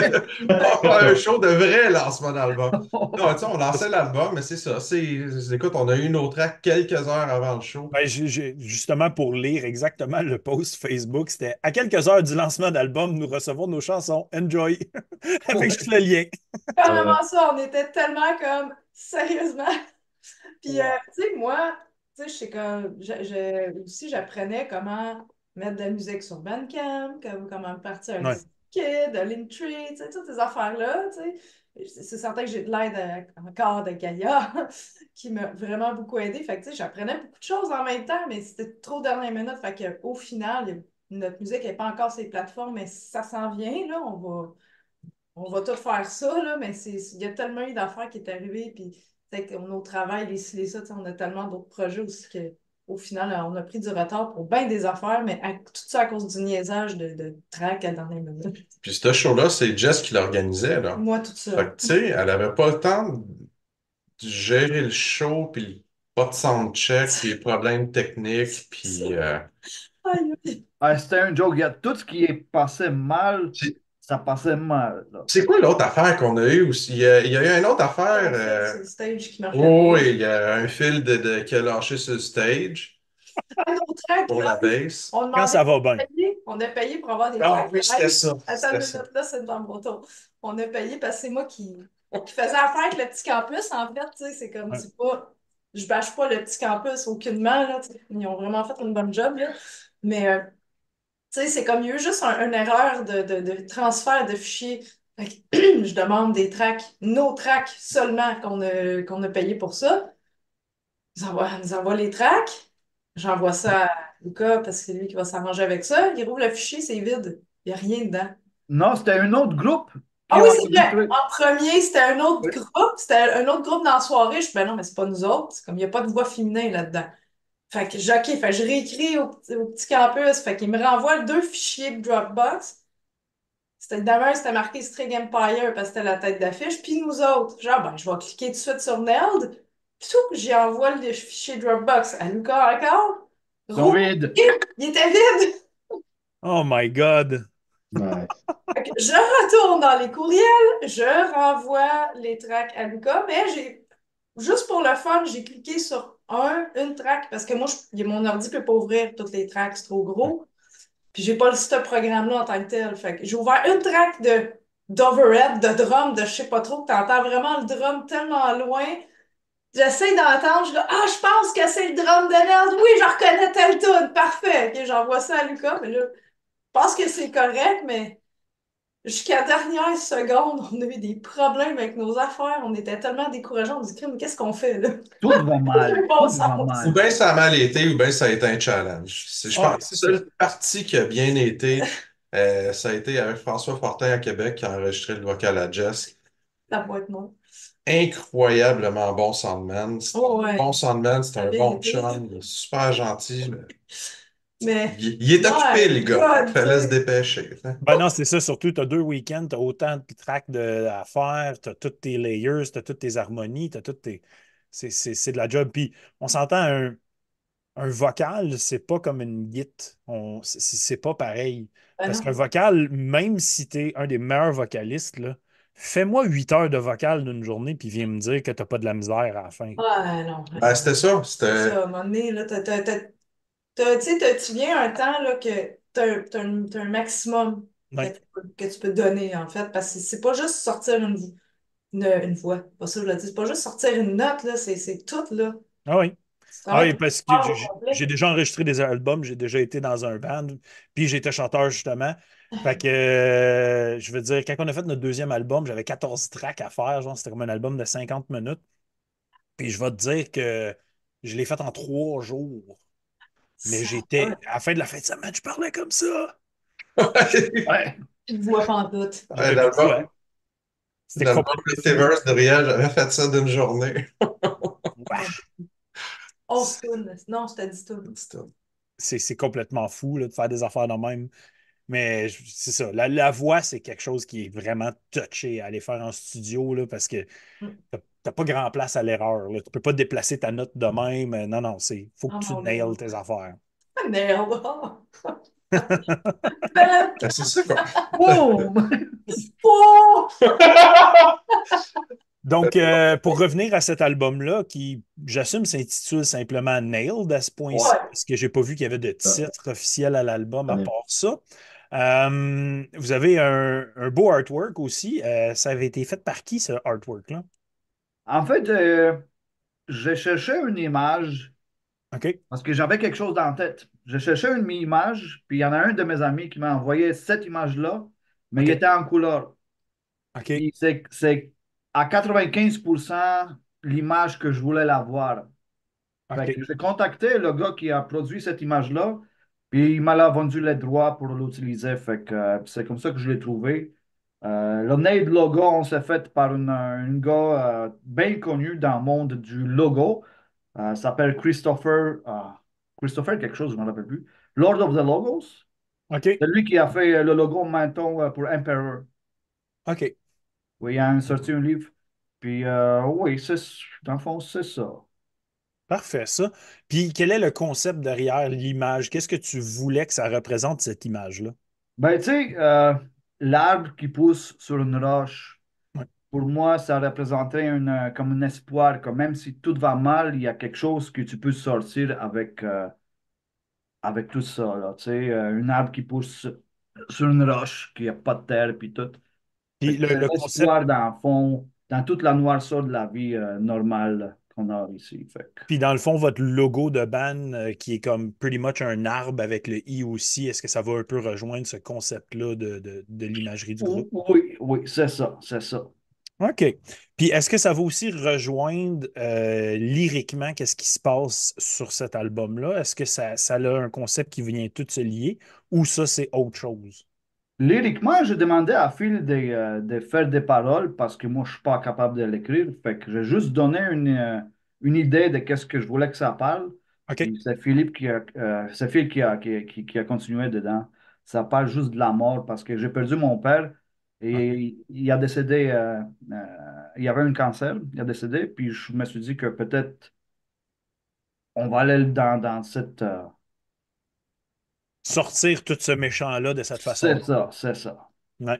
On va faire un show de vrai lancement d'album. Non, tu sais, on lançait l'album, mais c'est ça. Écoute, on a eu nos tracks quelques heures avant le show. Ben, justement, pour lire exactement le post Facebook, c'était à quelques heures du lancement d'album, nous recevons nos chansons. Enjoy! Avec juste le lien. Euh, Carrément ça, on était tellement comme, sérieusement. Puis, Wow. tu sais, moi, tu sais, je sais comme, aussi, j'apprenais comment mettre de la musique sur Bandcamp, comment partir un Ouais. ticket, de Linktree, tu sais, toutes ces affaires-là, tu sais. C'est certain que j'ai de l'aide encore de Gaïa, qui m'a vraiment beaucoup aidé. Fait que, tu sais, j'apprenais beaucoup de choses en même temps, mais c'était trop dernière minute. Fait que, au final, notre musique n'est pas encore sur les plateformes, mais ça s'en vient, là, on va tout faire ça, là, mais il y a tellement eu d'affaires qui est arrivé, puis peut-être qu'on au travail, les ci, les ça, tu sais, on a tellement d'autres projets aussi que au final, on a pris du retard pour bien des affaires, mais tout ça à cause du niaisage de track à la dernière minute. Puis ce show-là, c'est Jess qui l'organisait, là. Moi, tout Fait ça. que, tu sais, elle avait pas le temps de gérer le show, puis pas de soundcheck, puis les problèmes techniques, puis... Aïe, aïe. Ah, c'était un joke. Il y a tout ce qui est passé mal, ça passait mal, là. C'est quoi l'autre affaire qu'on a eue aussi? Il y a eu une autre affaire. Un fil sur le stage qui marchait Oh, pas. oui, il y a un fil qui a lâché sur le stage Ah, nos tracks, pour la là, bass. on Quand demandait ça va bien. payer. On a payé pour avoir des Ah tracks oui, c'était live. ça. Attends C'était une ça. minute, là, c'est dans mon tour. On a payé parce que c'est moi qui faisais affaire avec le petit campus, en fait. Tu sais, c'est comme, Ouais. c'est pas. Je bâche pas le petit campus aucunement, là. Tu sais. Ils ont vraiment fait une bonne job, là. Mais, tu sais, c'est comme il y a eu juste une erreur de transfert de fichiers. Fait que je demande des tracks, nos tracks seulement qu'on a payé pour ça. Ils envoient les tracks. J'envoie ça à Lucas parce que c'est lui qui va s'arranger avec ça. Il rouvre le fichier, c'est vide. Il n'y a rien dedans. Non, c'était un autre groupe Ah qui oui, ont c'est vrai. enregistré. En premier, c'était un autre Oui. groupe. C'était un autre groupe dans la soirée. Je dis, ben non, mais c'est pas nous autres. C'est comme il n'y a pas de voix féminin là-dedans. Fait que OK, fait que je réécris au petit campus. Fait qu'il me renvoie deux fichiers de Dropbox. D'abord, c'était marqué String Empire parce que c'était la tête d'affiche. Puis nous autres, genre, ben, je vais cliquer tout de suite sur Neld. Puis tout, j'y envoie le fichier Dropbox à Lucas encore. Ils sont Roule. vides. Il était vide. Oh my God. nice. Fait que je retourne dans les courriels, je renvoie les tracks à Lucas, mais juste pour le fun, j'ai cliqué sur une track parce que moi, mon ordi ne peut pas ouvrir toutes les tracks, c'est trop gros. Puis j'ai pas ce programme-là en tant que tel. Fait que j'ai ouvert une track d'overhead, de drum, de je sais pas trop, que t'entends vraiment le drum tellement loin. J'essaie d'entendre, je dis, ah, je pense que c'est le drum de Nels. Oui, je reconnais tel tune. Parfait. Ok, j'envoie ça à Lucas, mais là, je pense que c'est correct, mais jusqu'à la dernière seconde, on a eu des problèmes avec nos affaires. On était tellement décourageants. On dit, crime, qu'est-ce qu'on fait, là? Tout va mal. Bon Tout va sens. Ou mal. bien ça a mal été, ou bien ça a été un challenge. Je Ah, pense oui, que c'est la ça. seule partie qui a bien été, ça a été avec François Fortin à Québec qui a enregistré le vocal à Jess. Ça va être moi. Incroyablement bon soundman. C'est un Oh, ouais. bon soundman, c'est Ça a un bien bon été. chum, il est super gentil. Mais Mais, il est occupé, my le gars. Il God, tu fallait se sais. dépêcher. Ben non, c'est ça. Surtout, tu as 2 week-ends, tu as autant de tracks à faire, tu as tous tes layers, tu as toutes tes harmonies, tu as toutes tes. C'est de la job. Puis, on s'entend, un vocal, c'est pas comme une git. C'est pas pareil. Ben Parce qu'un non. vocal, même si tu es un des meilleurs vocalistes, là, fais-moi 8 heures de vocal d'une journée, puis viens me dire que t'as pas de la misère à la fin. Ah, non. Ben, c'était ça. C'est C'était. ça, à un moment donné, là, tu sais, tu viens un temps là, que t'as un maximum que Ouais. tu peux donner, en fait, parce que c'est pas juste sortir une voix, pas ça, je le dis, c'est pas juste sortir une note, là, c'est tout, là. Ah oui. Tu Ah travailles oui, ton parce que corps au j'ai complet. déjà enregistré des albums, j'ai déjà été dans un band, puis j'étais chanteur justement. Fait que, je veux dire, quand on a fait notre deuxième album, j'avais 14 tracks à faire, genre, c'était comme un album de 50 minutes. Puis je vais te dire que je l'ai fait en 3 jours. Mais Ça va. j'étais, à la fin de la fin de semaine, je parlais comme ça. Ouais. Tu ne vois pas en doute. Ouais, J'avais plus de voix. C'était l'album complètement fou. Rivers de Riel, j'avais fait ça d'une journée. Ouais. 11 tunes. Non, c'était 10 tunes. C'est complètement fou là, de faire des affaires de même. Mais c'est ça. La voix, c'est quelque chose qui est vraiment touché à aller faire en studio là, parce que Mm. t'as pas grand place à l'erreur. Là. Tu peux pas déplacer ta note de même. Non, non, faut Oh que tu mon nails Dieu. tes affaires. Merde. Ben, c'est ça, quoi. Boum! Oh! Donc, pour revenir à cet album-là, qui, j'assume, s'intitule simplement Nailed à ce point-ci, Ouais. parce que j'ai pas vu qu'il y avait de titre officiel à l'album à part ça. Vous avez un beau artwork aussi. Ça avait été fait par qui, ce artwork-là? En fait, j'ai cherché une image OK, parce que j'avais quelque chose dans la tête. J'ai cherché une image, puis il y en a un de mes amis qui m'a envoyé cette image-là, mais il OK, était en couleur. OK, Puis c'est à 95% l'image que je voulais la voir. Fait OK. que j'ai contacté le gars qui a produit cette image-là, puis il m'a vendu les droits pour l'utiliser. Fait que c'est comme ça que je l'ai trouvé. Le Nade logo, on s'est fait par un gars bien connu dans le monde du logo. S'appelle Christopher. Christopher quelque chose, je ne me rappelle plus. Lord of the Logos. OK, C'est lui qui a fait le logo menton pour Emperor. OK. Oui, il a sorti un livre. Puis oui, dans le fond, c'est ça. Parfait, ça. Puis, quel est le concept derrière l'image? Qu'est-ce que tu voulais que ça représente, cette image-là? Ben, tu sais, l'arbre qui pousse sur une roche, Ouais, pour moi, ça représentait comme un espoir, que même si tout va mal, il y a quelque chose que tu peux sortir avec tout ça, là. Tu sais, un arbre qui pousse sur une roche, qui n'a pas de terre, puis tout. Fait puis que c'est le concept, l'espoir dans le fond, dans toute la noirceur de la vie normale qu'on a ici. Fait que- puis dans le fond, votre logo de band qui est comme pretty much un arbre avec le i aussi, est-ce que ça va un peu rejoindre ce concept-là de l'imagerie du groupe? Oui, oui, c'est ça, c'est ça. OK. Puis est-ce que ça va aussi rejoindre lyriquement qu'est-ce qui se passe sur cet album-là? Est-ce que ça a un concept qui vient tout se lier ou ça, c'est autre chose? Lyriquement, je demandais à Phil de faire des paroles parce que moi, je ne suis pas capable de l'écrire. Fait que j'ai juste donné une idée de qu'est-ce que je voulais que ça parle. OK. Puis c'est Phil qui a continué dedans. Ça parle juste de la mort parce que j'ai perdu mon père et il a décédé. Il avait un cancer, il a décédé. Puis je me suis dit que peut-être on va aller dans cette. Sortir tout ce méchant-là de cette C'est façon-là. ça, c'est ça. Ouais.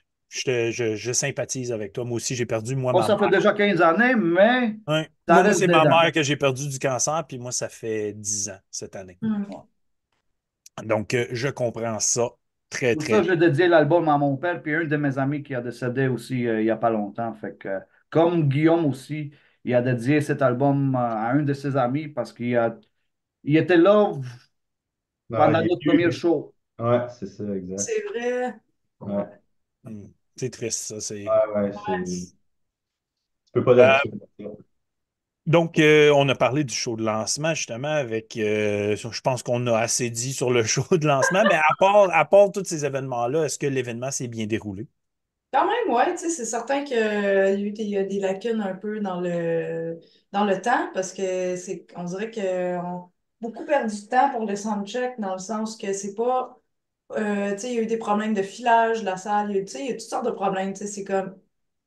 Je sympathise avec toi. Moi aussi, j'ai perdu, moi, Bon, ma ça fait mère. déjà 15 années, mais Ouais. ça Moi, reste c'est ma dedans. mère que j'ai perdu du cancer, puis moi, ça fait 10 ans cette année. Hmm. Donc, je comprends ça très, Pour ça, très bien. j'ai dédié l'album à mon père, puis un de mes amis qui a décédé aussi il n'y a pas longtemps. Fait que, comme Guillaume aussi, il a dédié cet album à un de ses amis parce il était là Non, pendant il est notre premier plus. show. Ouais, c'est ça, exact. C'est vrai. Ouais, Ouais. Hmm. C'est triste, ça. C'est... ouais, ouais, c'est. Ouais. Tu peux pas Euh, d'habitude. donc, on a parlé du show de lancement, justement, avec... je pense qu'on a assez dit sur le show de lancement, mais à part tous ces événements-là, est-ce que l'événement s'est bien déroulé? Quand même, ouais, tu sais, c'est certain qu'il y a eu il y a des lacunes un peu dans le temps parce que on dirait qu'on a beaucoup perdu de temps pour le soundcheck dans le sens que c'est pas, tu sais, il y a eu des problèmes de filage de la salle, tu sais, il y a toutes sortes de problèmes, tu sais, c'est comme,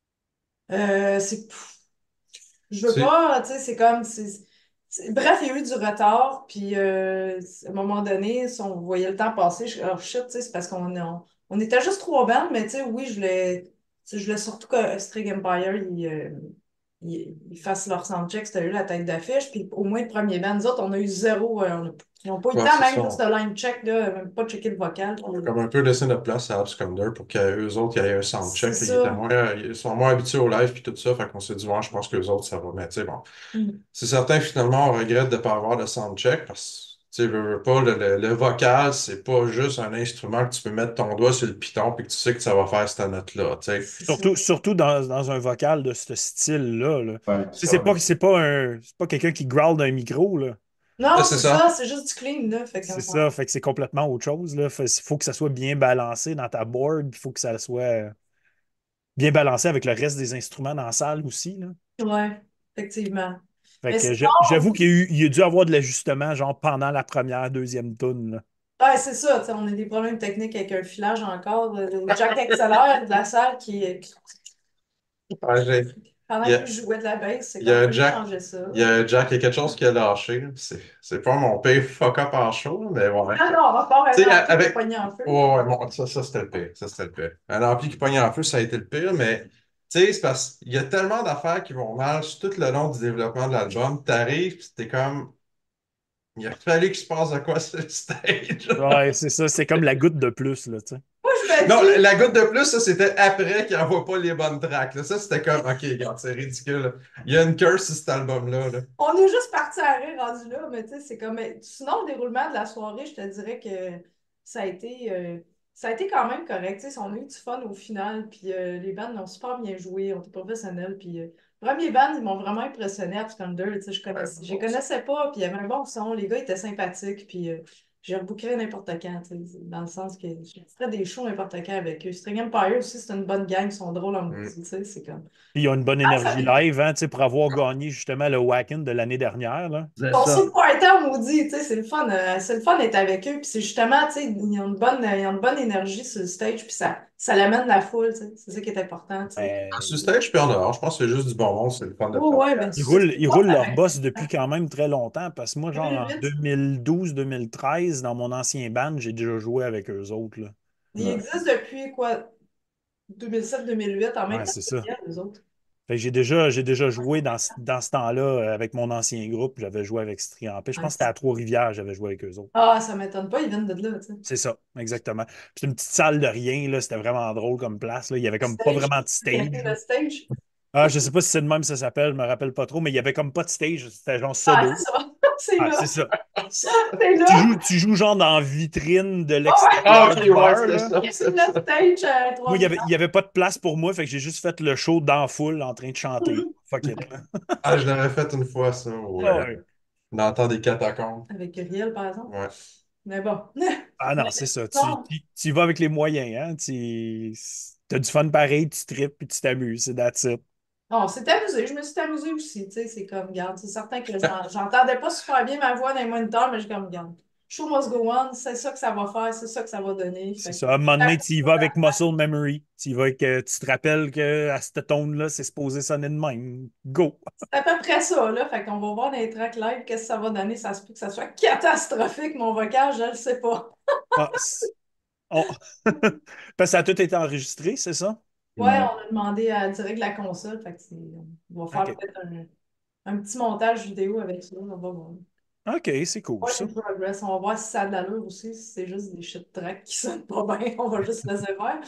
c'est, je veux C'est pas, tu sais, c'est comme, bref, il y a eu du retard, puis à un moment donné, si on voyait le temps passer, oh shit, tu sais, c'est parce on était juste trois bandes, mais tu sais, oui, je voulais surtout que Strig Empire, ils fassent leur soundcheck, c'était eux la tête d'affiche, puis au moins le premier band, nous autres, on a eu zéro, ils n'ont pas eu le ouais, temps c'est même ça. juste de line check, là, même pas de checker le vocal, On a comme un peu laissé notre place à Absconder pour qu'eux autres, il y ait un c'est soundcheck. ça. Ils sont moins habitués au live et tout ça. Fait qu'on s'est dit, ouais, je pense qu'eux autres, ça va. Mais tu sais, bon. Mm. C'est certain, finalement, on regrette de ne pas avoir de soundcheck parce que, tu sais, veux pas, le vocal, c'est pas juste un instrument que tu peux mettre ton doigt sur le piton et que tu sais que ça va faire cette note-là, tu sais. C'est ça. Surtout dans un vocal de ce style-là, là. Ouais, Tu sais, ça, ouais. c'est pas quelqu'un qui growl d'un micro, là. Non, C'est c'est ça. ça, c'est juste du clean, là, fait que, C'est ouais. ça, fait que c'est complètement autre chose, là. Il faut que ça soit bien balancé dans ta board, il faut que ça soit bien balancé avec le reste des instruments dans la salle aussi, là. Ouais, effectivement. Fait Mais que sinon, j'avoue il y a dû avoir de l'ajustement, genre pendant la première, deuxième tune, là. ouais, c'est ça, tu sais, on a des problèmes techniques avec un filage encore. Le Jack XLR de la salle qui. Ouais, Pendant Il y que a, je jouais de la bass, c'est il y a comme, un faut Jack, changer ça. il y a quelque chose qui a lâché, là. C'est pas mon pire fuck-up en show, mais ouais. Ah non, encore un Tu sais, ampli qui est avec. pogné en feu. Ouais, ouais, bon, ça c'était le pire. Ça, c'était le pire. Un ampli qui pognait en feu, ça a été le pire, mais tu sais, c'est parce qu'il y a tellement d'affaires qui vont mal tout le long du développement de l'album. T'arrives, puis t'es comme. Il a fallu qu'il se passe de quoi sur le stage. Ouais, c'est ça, c'est comme la goutte de plus, là, tu sais. Moi, je me Non, dis, la goutte de plus, ça, c'était après qu'il n'envoie pas les bonnes tracks, là. Ça, c'était comme, OK, regarde, c'est ridicule, là. Il y a une curse sur cet album-là, là. on est juste parti à rire rendu là, mais tu sais, c'est comme. Sinon, le déroulement de la soirée, je te dirais que ça a été, euh, ça a été quand même correct. Tu sais, on a eu du fun au final, puis les bands ont super bien joué, on était professionnels, puis premier band, ils m'ont vraiment impressionné à Thunder. Tu sais, je les connaissais pas, puis il y avait un bon son, les gars étaient sympathiques, puis j'ai rebookerai n'importe quand, tu sais, dans le sens que je ferais des shows n'importe quand avec eux. String Empire aussi, c'est une bonne gang, ils sont drôles en Mm. maudit, tu sais, c'est comme. Puis ils ont une bonne Ah, ça énergie live, hein, tu sais, pour avoir gagné justement le Wacken de l'année dernière, là. C'est on ça. sait pas être en maudit, tu sais, c'est le fun d'être avec eux, puis c'est justement, tu sais, ils ont une bonne énergie sur le stage, puis ça l'amène la foule, tu sais, c'est ça qui est important, tu sais. Sur le Ben, stage, puis en dehors, je pense que c'est juste du bon monde, c'est le fun de Oh, travailler ouais, ben, avec. ils c'est pas roulent leur pareil. boss depuis quand même très longtemps, parce que moi, genre en 2008, 2012-2013, dans mon ancien band, j'ai déjà joué avec eux autres, là. ils existent depuis quoi, 2007-2008, en même Ouais, temps c'est que ça. les autres. Fait que j'ai déjà joué dans ce temps-là avec mon ancien groupe. J'avais joué avec Striampé. Je Ouais, pense que c'était à Trois-Rivières, j'avais joué avec eux autres. ah, ça m'étonne pas, ils viennent de là, tu sais. C'est ça, exactement. Puis c'est une petite salle de rien, là. C'était vraiment drôle comme place, là. Il y avait comme pas Stage, vraiment de il y avait stage, là. le stage. Ah, je sais pas si c'est de même que ça s'appelle, je me rappelle pas trop, mais il y avait comme pas de stage. C'était genre Ah, solo. c'est ça, c'est Ah, c'est là, ça. c'est là. Tu joues genre dans la vitrine de Oh, ouais, Ah, l'extérieur OK, du ouais, bar, c'était là. ça. c'est le stage à Moi, Trois-Rivières. il y avait pas de place pour moi, fait que j'ai juste fait le show dans la foule en train de chanter. Fuck it, là. Ah, je l'avais fait une fois, ça, Ah ouais. dans le temps des catacombes. Avec Uriel, par exemple. Ouais. Mais bon. Ah Mais non, c'est ça. non. Tu y vas avec les moyens, hein. T'as du fun pareil, tu tripes puis tu t'amuses. C'est that's it. Non, c'est amusé. Je me suis amusée aussi. Tu sais, c'est comme, regarde, c'est certain que j'entendais pas super bien ma voix dans les moniteurs, mais je comme, regarde. Show must go on, c'est ça que ça va faire, c'est ça que ça va donner. C'est Fait que, ça. À un moment donné, tu y vas avec muscle memory. Tu y vas avec, tu te rappelles qu'à cette tone-là, c'est supposé sonner de même. Go! c'est à peu près ça, là. Fait qu'on va voir dans les tracks live qu'est-ce que ça va donner. Ça se peut que ça soit catastrophique, mon vocal, je le sais pas. Ah, on- Parce que ça a tout été enregistré, c'est ça? Ouais, Ouais. on a demandé à direct la console. Fait que on va faire OK. peut-être un petit montage vidéo avec ça. On va voir. OK, c'est cool, Work ça. in progress. On va voir si ça a de l'allure aussi. Si c'est juste des shit tracks qui sonnent pas bien, on va juste laisser faire.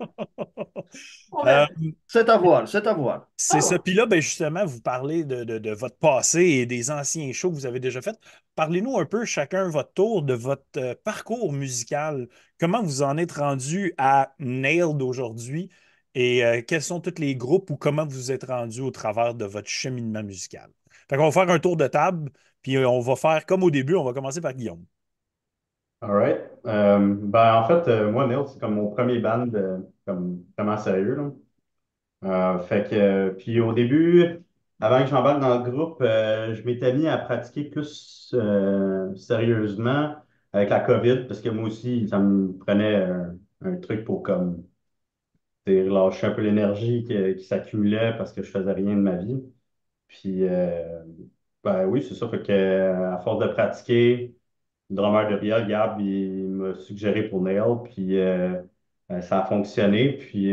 On Euh, verra. C'est à voir, c'est à voir. c'est Ah ça. ouais. Puis là, ben justement, vous parlez de votre passé et des anciens shows que vous avez déjà faits. Parlez-nous un peu, chacun votre tour, de votre parcours musical. Comment vous en êtes rendu à Nailed aujourd'hui et quels sont tous les groupes ou comment vous êtes rendu au travers de votre cheminement musical. Fait qu'on va faire un tour de table, puis on va faire comme au début, on va commencer par Guillaume. All right. Ben, en fait, moi, Neil, c'est comme mon premier band comme vraiment sérieux, là. Fait que, puis au début, avant que j'embarque dans le groupe, je m'étais mis à pratiquer plus sérieusement avec la COVID, parce que moi aussi, ça me prenait un truc pour comme relâcher un peu l'énergie qui s'accumulait parce que je faisais rien de ma vie. Puis, ben oui, c'est ça. Fait que, à force de pratiquer, le drummer de Ria, Gab, il m'a suggéré pour Nail, puis ça a fonctionné. Puis,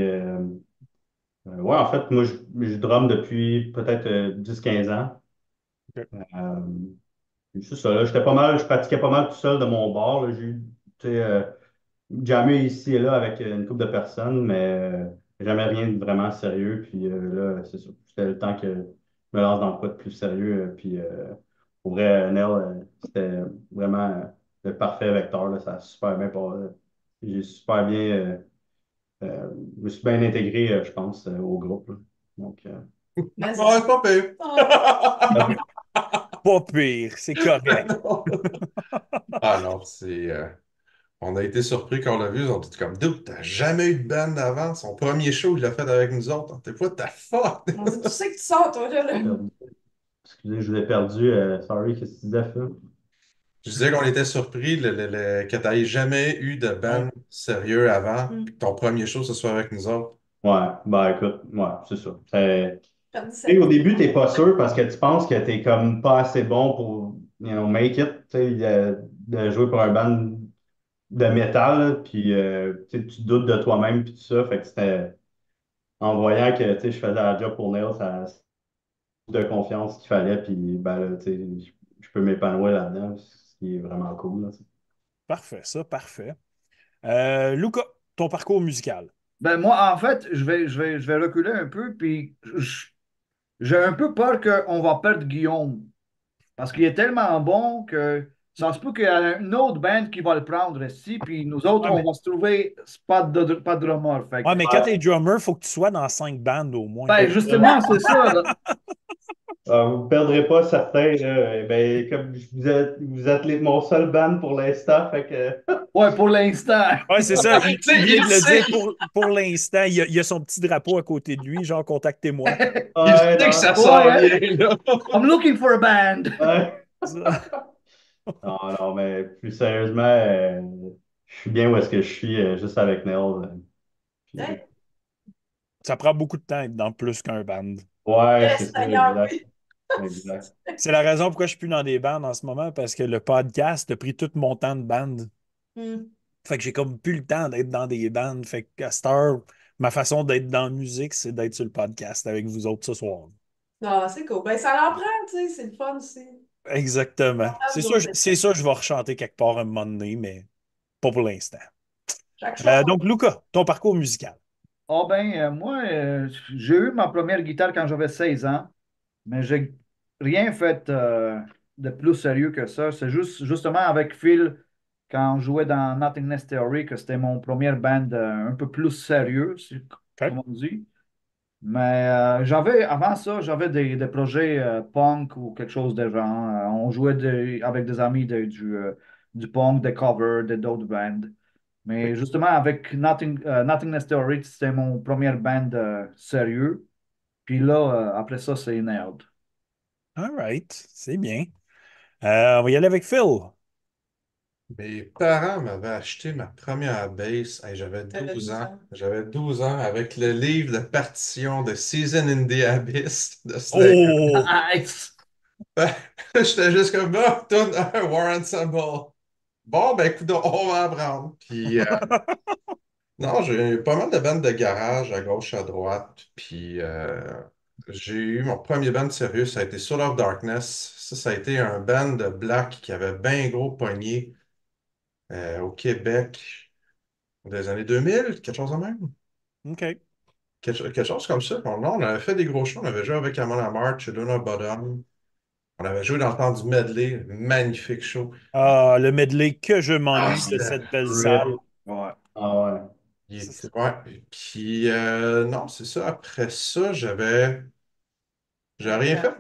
ouais, en fait, moi, je drum depuis peut-être 10-15 ans. OK. Euh, c'est ça, là, je pratiquais pas mal tout seul de mon bord, là. J'ai eu, tu sais, jammé ici et là avec une couple de personnes, mais jamais rien de vraiment sérieux. Puis là, c'est ça. C'était le temps que je me lance dans quoi de plus sérieux. Puis pour vrai, Nell, c'était vraiment le parfait vecteur, là. Ça a super bien passé. J'ai super bien. Je me suis bien intégré, je pense, au groupe, là. Donc, Mais Ouais, c'est pas pire. ah, Pas pire, c'est correct. Ah non, on a été surpris quand on l'a vu. On était comme, dude, t'as jamais eu de band avant. Son premier show, il l'a fait avec nous autres. T'es pas de ta faute. on dit, tu sais que tu sors, toi, là. perdu. Excusez, je vous ai perdu. Sorry, qu'est-ce que tu disais, Phil? Je disais qu'on était surpris que t'aies jamais eu de band sérieux avant, Hmm. puis que ton premier show, ce soit avec nous autres. Ouais, bah écoute, ouais, c'est ça. Perdu Et 7 au début, t'es pas sûr parce que tu penses que t'es comme pas assez bon pour, make it, tu sais, de jouer pour un band de métal, là, puis tu sais, tu doutes de toi-même, puis tout ça. Fait que c'était, en voyant que, tu sais, je faisais la job pour Neil, ça, de confiance qu'il fallait, puis ben, là, tu sais, je peux m'épanouir là-dedans, ce qui est vraiment cool, là. Parfait, ça, parfait. Luca, ton parcours musical. Ben moi, en fait, je vais reculer un peu, puis j'ai un peu peur qu'on va perdre Guillaume. Parce qu'il est tellement bon que ça se peut qu'il y ait une autre band qui va le prendre ici, puis nous autres, Ouais, on mais, va se trouver pas de drummer. Fait ouais, que, mais quand t'es drummer, il faut que tu sois dans 5 bandes au moins. ben justement, c'est ça, là. Vous ne perdrez pas certains, là. Eh ben, comme vous êtes mon seul band pour l'instant, fait que. Ouais, pour l'instant. Ouais, c'est ça. Tu Il sais, vient il de le sait, dire pour l'instant. Il y a son petit drapeau à côté de lui, genre, contactez-moi. il Ouais, sait que non. ça Ouais, s'en hein? vient, là. I'm looking for a band. Ouais. Non, non, mais plus sérieusement, je suis bien où est-ce que je suis, juste avec Neil. Puis, Ouais. Ça prend beaucoup de temps d'être dans plus qu'un band. ouais, c'est Yes, ça, Seigneur, exact. oui. Exact. C'est la raison pourquoi je suis plus dans des bandes en ce moment, parce que le podcast a pris tout mon temps de bande. Hmm. Fait que j'ai comme plus le temps d'être dans des bandes. Fait qu'à cette heure, ma façon d'être dans la musique, c'est d'être sur le podcast avec vous autres ce soir. Ah, c'est cool. Ben, ça l'en prend, tu sais, c'est le fun aussi. Exactement. Content de jouer C'est sûr, je vais rechanter quelque part un moment donné, mais pas pour l'instant. chaque chose son Donc, Luca, ton parcours musical. Oh ben, moi, j'ai eu ma première guitare quand j'avais 16 ans, mais j'ai rien fait de plus sérieux que ça. C'est juste justement avec Phil, quand on jouait dans Nothingness Theory, que c'était mon premier band un peu plus sérieux, OK? comme on dit. Mais avant ça, j'avais des projets punk ou quelque chose de genre. On jouait avec des amis du punk, des covers, d'autres bands. Mais justement, avec Nothingness Theory, c'était mon premier band sérieux. Puis là, après ça, c'est Nailed. All right. C'est bien. On va y aller avec Phil. Mes parents m'avaient acheté ma première bass. Hey, j'avais T'avais 12 12 ans. ans. J'avais 12 ans avec le livre de partition de Season in the Abyss de Slayer. Oh! Nice! J'étais juste comme, bah, donne un War Ensemble. Bon, ben, écoute, on va apprendre. Puis, non, j'ai eu pas mal de bandes de garage à gauche, à droite. Puis, j'ai eu mon premier band sérieux, ça a été Soul of Darkness. Ça a été un band de black qui avait bien gros poignet au Québec des années 2000, quelque chose de même. OK. Quelque chose comme ça. On avait fait des gros shows. On avait joué avec Amon Amarth chez Luna Bottom. On avait joué dans le temps du medley. Magnifique show. Ah, le medley que je Ah, m'ennuie de c'était cette belle salle. Rip. Ouais. Ah ouais. Ouais. Puis, non, c'est ça. Après ça, j'avais rien fait.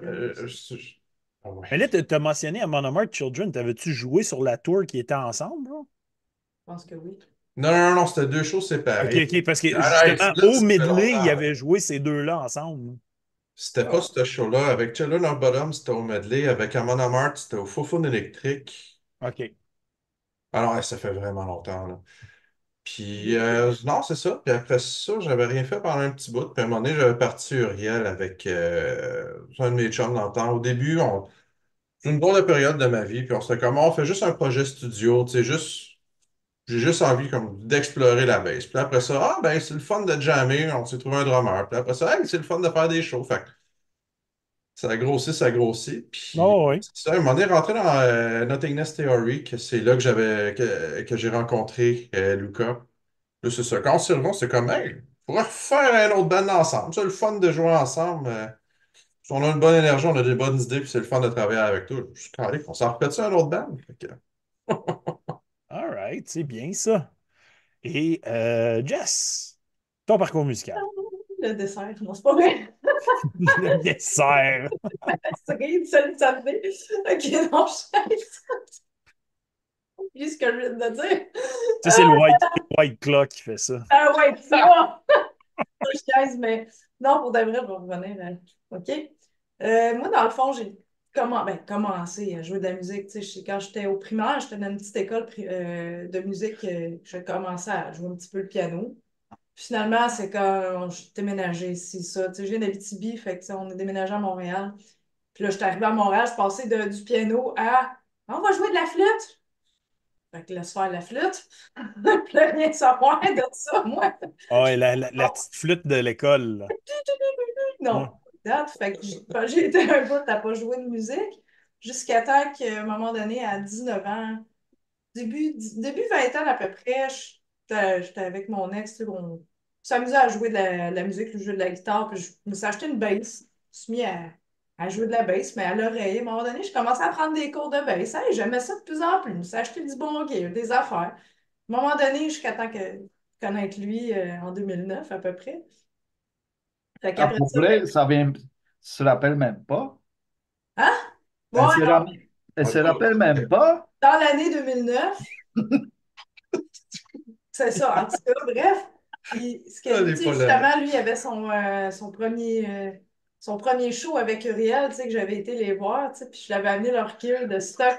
Ah ouais. Mais là, tu as mentionné à Mon Amour Children, t'avais-tu joué sur la tour qui était ensemble, là? Je pense que oui. Non, non, non, non, c'était deux shows OK, séparés. OK, parce que Ah, non, justement, là, au ça fait medley, il longtemps. avait joué ces deux-là ensemble. C'était pas ce show-là. Avec Children of Bottom, c'était au medley. Avec Amon Amarth, c'était au Fofone électrique. OK. Alors, ça fait vraiment longtemps, là. Puis, non, c'est ça. Puis après ça, j'avais rien fait pendant un petit bout. Puis à un moment donné, j'avais parti Uriel avec un de mes chums dans le temps. Au début, c'est une drôle de période de ma vie. Puis on s'était comme, on fait juste un projet studio. Tu sais, j'ai juste envie comme d'explorer la bass. Puis après ça, ah ben, c'est le fun de jammer. On s'est trouvé un drummer. Puis après ça, hey, c'est le fun de faire des shows. Fait que ça a grossi, ça a grossi. Puis, Oh, oui. c'est ça, à un moment donné, rentré dans Nothingness Theory, que c'est là que j'ai rencontré Luca. Là, c'est ça. Quand on s'y revient, c'est comme, hey, on pourrait refaire un autre band ensemble. C'est le fun de jouer ensemble. Si on a une bonne énergie, on a des bonnes idées, puis c'est le fun de travailler avec toi. Je suis carré, on s'en refait ça un autre band. Fait que, All right, c'est bien ça. Et Jess, ton parcours musical. Le dessert, non, c'est pas vrai. Le dessert. C'est rien de solidarité. Ok, non, je sais ce que je viens de dire. Ça, c'est le White Claw qui fait ça. Ah ouais, tu vois. Je niaise, mais non, pour de vrai, je vais revenir. OK? Moi, dans le fond, j'ai commencé à jouer de la musique. Tu sais, quand j'étais au primaire, j'étais dans une petite école de musique. Je commençais à jouer un petit peu le piano. Finalement, c'est quand je suis déménagée ici, ça. Tu sais, je viens d'Abitibi, fait que tu sais, on est déménagé à Montréal. Puis là, je suis arrivée à Montréal, je passais du piano à on va jouer de la flûte. Fait que laisse faire la flûte. Puis là, rien savoir de ça, moi. Ah ouais, la petite flûte de l'école, là. Non, Ouais. date. Fait que j'ai été un bout à pas jouer de musique jusqu'à temps qu'à un moment donné, à 19 ans, début vingtaine à peu près, j'étais avec mon ex, tu sais, on s'amusait à jouer de la musique, je jouais de la guitare, puis je me suis acheté une bass. Je me suis mis à jouer de la bass, mais à l'oreille. À un moment donné, je commençais à prendre des cours de bass. Hey, j'aimais ça de plus en plus. Je me suis acheté du bon gear, des affaires. À un moment donné, jusqu'à temps que connaître lui en 2009 à peu près. Fait Ah, qu'après pour ça, ben, vrai, ça vient, se rappelle même pas. hein? Elle Ouais, se, non, elle se rappelle même pas. dans l'année 2009, c'est ça, en tout cas, bref. Puis, ce Ah, que, les tu sais, polonais. justement, lui, il avait son premier show avec Uriel, tu sais, que j'avais été les voir, tu sais, puis je l'avais amené leur kill de stock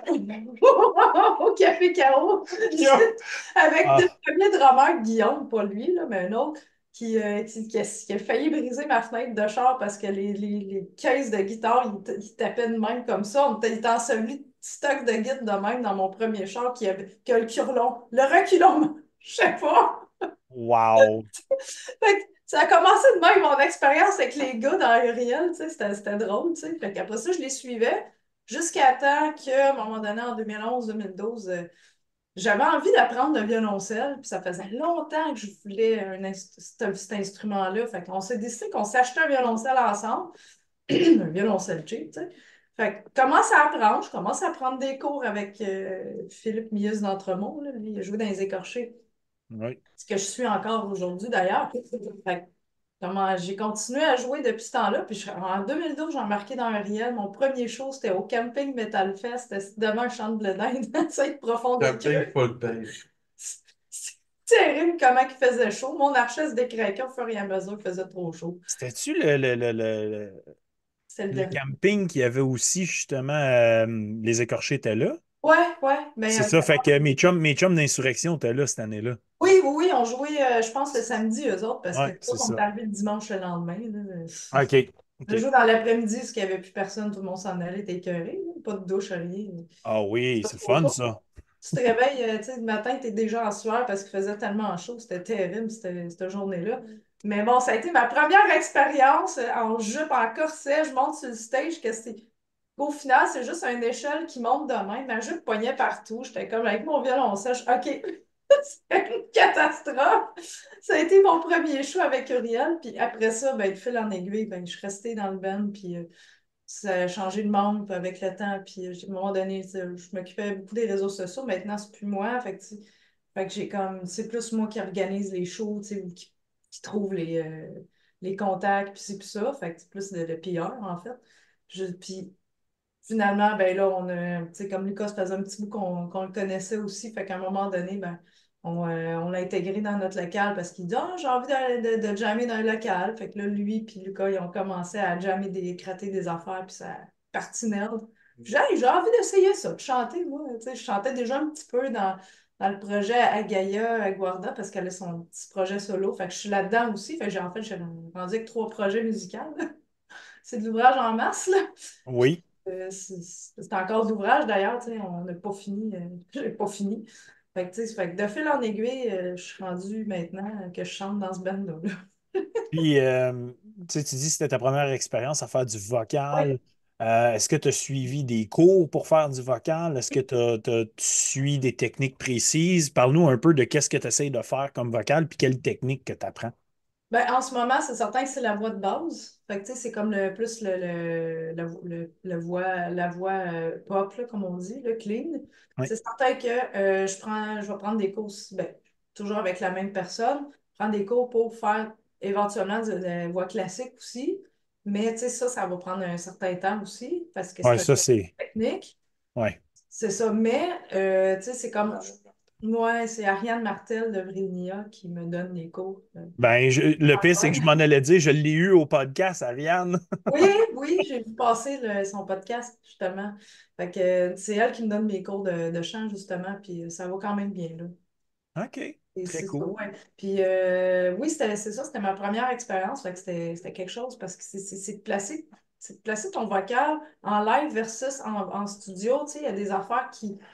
au Café Caro, avec le Ah, premier drummer, Guillaume, pas lui, là, mais un autre, qui a failli briser ma fenêtre de char parce que les caisses de guitare, ils tapaient de même comme ça. Il était enseveli de stock de guitare de même dans mon premier char qui a le curlon, le reculon, je sais pas. wow. Fait que ça a commencé de même, mon expérience avec les gars dans Uriel, tu sais, c'était drôle, tu sais. Fait qu'après ça, je les suivais jusqu'à temps qu'à un moment donné, en 2011-2012, j'avais envie d'apprendre le violoncelle, puis ça faisait longtemps que je voulais cet instrument-là. Fait qu'on s'est décidé qu'on s'achetait un violoncelle ensemble, un violoncelle cheap, tu sais. Fait que je commence à prendre des cours avec Philippe Mius d'Entremont, là. Lui, il a joué dans les écorchés, Oui. ce que je suis encore aujourd'hui d'ailleurs. Fait que j'ai continué à jouer depuis ce temps-là, puis en 2012, j'ai embarqué dans un riel. Mon premier show, c'était au Camping Metal Fest, c'était devant un champ de blé d'Inde, ça être profond des Camping creux. full page. C'est terrible comment il faisait chaud. Mon archet se décraquait au fur et à mesure qu'il faisait trop chaud. C'était-tu C'est le le dernier. camping qui avait aussi justement les écorchés étaient là? Ouais, ouais. Mais, C'est ça, fait que mes chums d'insurrection étaient là cette année-là. oui, oui, oui, on jouait, je pense, le samedi, eux autres, parce que Ouais, nous c'est autres, on est ça. arrivés le dimanche le lendemain, là. OK. Le OK. jour dans l'après-midi, parce qu'il n'y avait plus personne, tout le monde s'en allait, t'es écœuré, là. Pas de douche, rien. Ah oui, Pas c'est le trop fun, chaud. ça. Tu te réveilles, tu sais, le matin, tu es déjà en sueur parce qu'il faisait tellement chaud. C'était terrible, cette journée-là. Mais bon, ça a été ma première expérience en jupe, en corset. Je monte sur le stage. Au final, c'est juste une échelle qui monte de même. Ma jupe pognait partout. J'étais comme avec mon violoncelle. OK, c'est une catastrophe. Ça a été mon premier show avec Uriel. Puis après ça, ben, de fil en aiguille, ben, je suis restée dans le band. Puis ça a changé de membre avec le temps. Puis à un moment donné, tu sais, je m'occupais beaucoup des réseaux sociaux. Maintenant, c'est plus moi. Fait que j'ai comme, c'est plus moi qui organise les shows, tu sais, ou qui trouve les contacts, puis c'est plus ça. Fait que c'est plus le PR, en fait. Puis finalement, ben là, tu sais, comme Lucas, ça faisait un petit bout qu'on le connaissait aussi. Fait qu'à un moment donné, ben, on l'a intégré dans notre local parce qu'il dit ah, j'ai envie de jammer dans le local. Fait que là, lui puis Lucas, ils ont commencé à jammer gratter des affaires, puis ça partit merde. Puis j'ai envie d'essayer ça, de chanter, moi. Tu sais, je chantais déjà un petit peu dans le projet à Gaïa, à Guarda, parce qu'elle a son petit projet solo. Fait que je suis là-dedans aussi. Fait que j'ai rendu avec 3 projets musicaux. C'est de l'ouvrage en masse, là. Oui. C'est encore de l'ouvrage d'ailleurs, tu sais, on n'a pas fini. J'ai pas fini. Fait que, tu sais, fait que de fil en aiguille, je suis rendue maintenant que je chante dans ce band-là. Puis, tu sais, tu dis que c'était ta première expérience à faire du Oui. vocal. Est-ce que tu as suivi des cours pour faire du vocal? Est-ce que tu suis des techniques précises? Parle-nous un peu de qu'est-ce que tu essayes de faire comme vocal, puis quelle technique que tu apprends. Ben, en ce moment, c'est certain que c'est la voix de base. Fait que, tu sais, c'est comme plus la voix pop, là, comme on dit, le clean. Oui. C'est certain que je vais prendre des cours, ben, toujours avec la même personne, prendre des cours pour faire éventuellement de la voix classique aussi. Mais, tu sais, ça va prendre un certain temps aussi, parce que Ouais, c'est une ça, c'est. technique. Ouais. C'est ça. Mais, tu sais, c'est comme. Moi, c'est Ariane Martel de Vrilnia qui me donne les cours. Ben, le pire, c'est que je m'en allais dire, je l'ai eu au podcast, Ariane. Oui, oui, j'ai vu passer son podcast, justement. Fait que c'est elle qui me donne mes cours de chant, justement, puis ça va quand même bien, là. OK. Et Très c'est ça, cool. ouais. Puis oui, c'est ça, c'était ma première expérience. Fait que c'était quelque chose parce que c'est de placer ton vocal en live versus en studio. Tu sais, il y a des affaires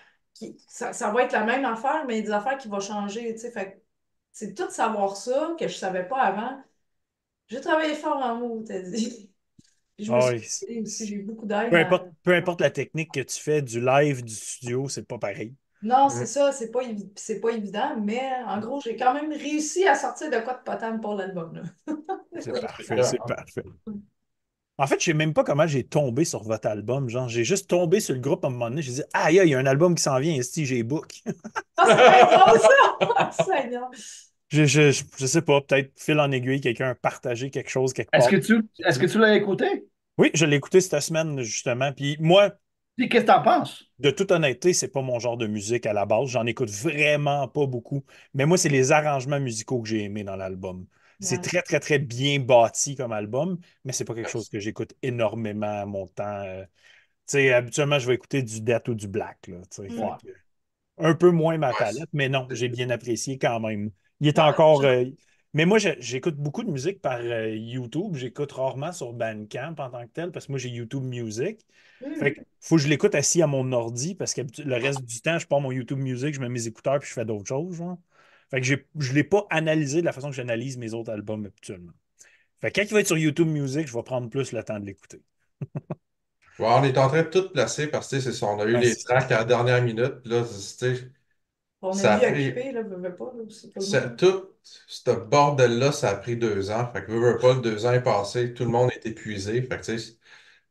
ça va être la même affaire, mais il y a des affaires qui vont changer. Tu sais, fait que c'est tout savoir ça que je savais pas avant. J'ai travaillé fort en mots, t'as dit. Puis je me Ah suis oui. aidée aussi, j'ai eu beaucoup d'aide Peu importe, peu importe la technique que tu fais, du live, du studio, c'est pas pareil. Non, c'est Mm. ça, c'est pas évident, mais en gros, j'ai quand même réussi à sortir de quoi de potable pour l'album, là. C'est parfait, c'est Excellent. parfait. En fait, je sais même pas comment j'ai tombé sur votre album. Genre, j'ai juste tombé sur le groupe à un moment donné. J'ai dit, ah, il y a un album qui s'en vient, ici, j'ai book. Ah, c'est bien drôle, ça! Seigneur. Je sais pas, peut-être fil en aiguille, quelqu'un a partagé quelque chose quelque part. Est-ce que tu l'as écouté? Oui, je l'ai écouté cette semaine, justement. Puis moi, Puis qu'est-ce que t'en penses? de toute honnêteté, c'est pas mon genre de musique à la base. J'en écoute vraiment pas beaucoup. Mais moi, c'est les arrangements musicaux que j'ai aimés dans l'album. C'est Ouais. très, très, très bien bâti comme album, mais c'est pas quelque chose que j'écoute énormément à mon temps. Tu sais, habituellement, je vais écouter du Death ou du Black, là, tu sais. Fait Ouais. que un peu moins ma Ouais, palette, mais non, j'ai bien apprécié quand même. Il est Ouais. encore. Mais moi, j'écoute beaucoup de musique par YouTube. J'écoute rarement sur Bandcamp en tant que tel, parce que moi, j'ai YouTube Music. Fait que Hmm. faut que je l'écoute assis à mon ordi, parce que le reste du temps, je pars mon YouTube Music, je mets mes écouteurs, puis je fais d'autres choses, genre. Fait que je ne l'ai pas analysé de la façon que j'analyse mes autres albums habituellement. Fait que quand il va être sur YouTube Music, je vais prendre plus le temps de l'écouter. Ouais, on est en train de tout placer parce que tu sais, c'est ça, on a eu Ouais, les c'est ça. tracks à la dernière minute. Là, tu sais, On a une ça a vie pris. occupée, là, veux pas, là, c'est tout le monde. Tout ce bordel-là, ça a pris 2 ans. Fait que veux pas, le 2 ans est passé, tout le monde est épuisé. Fait que tu sais,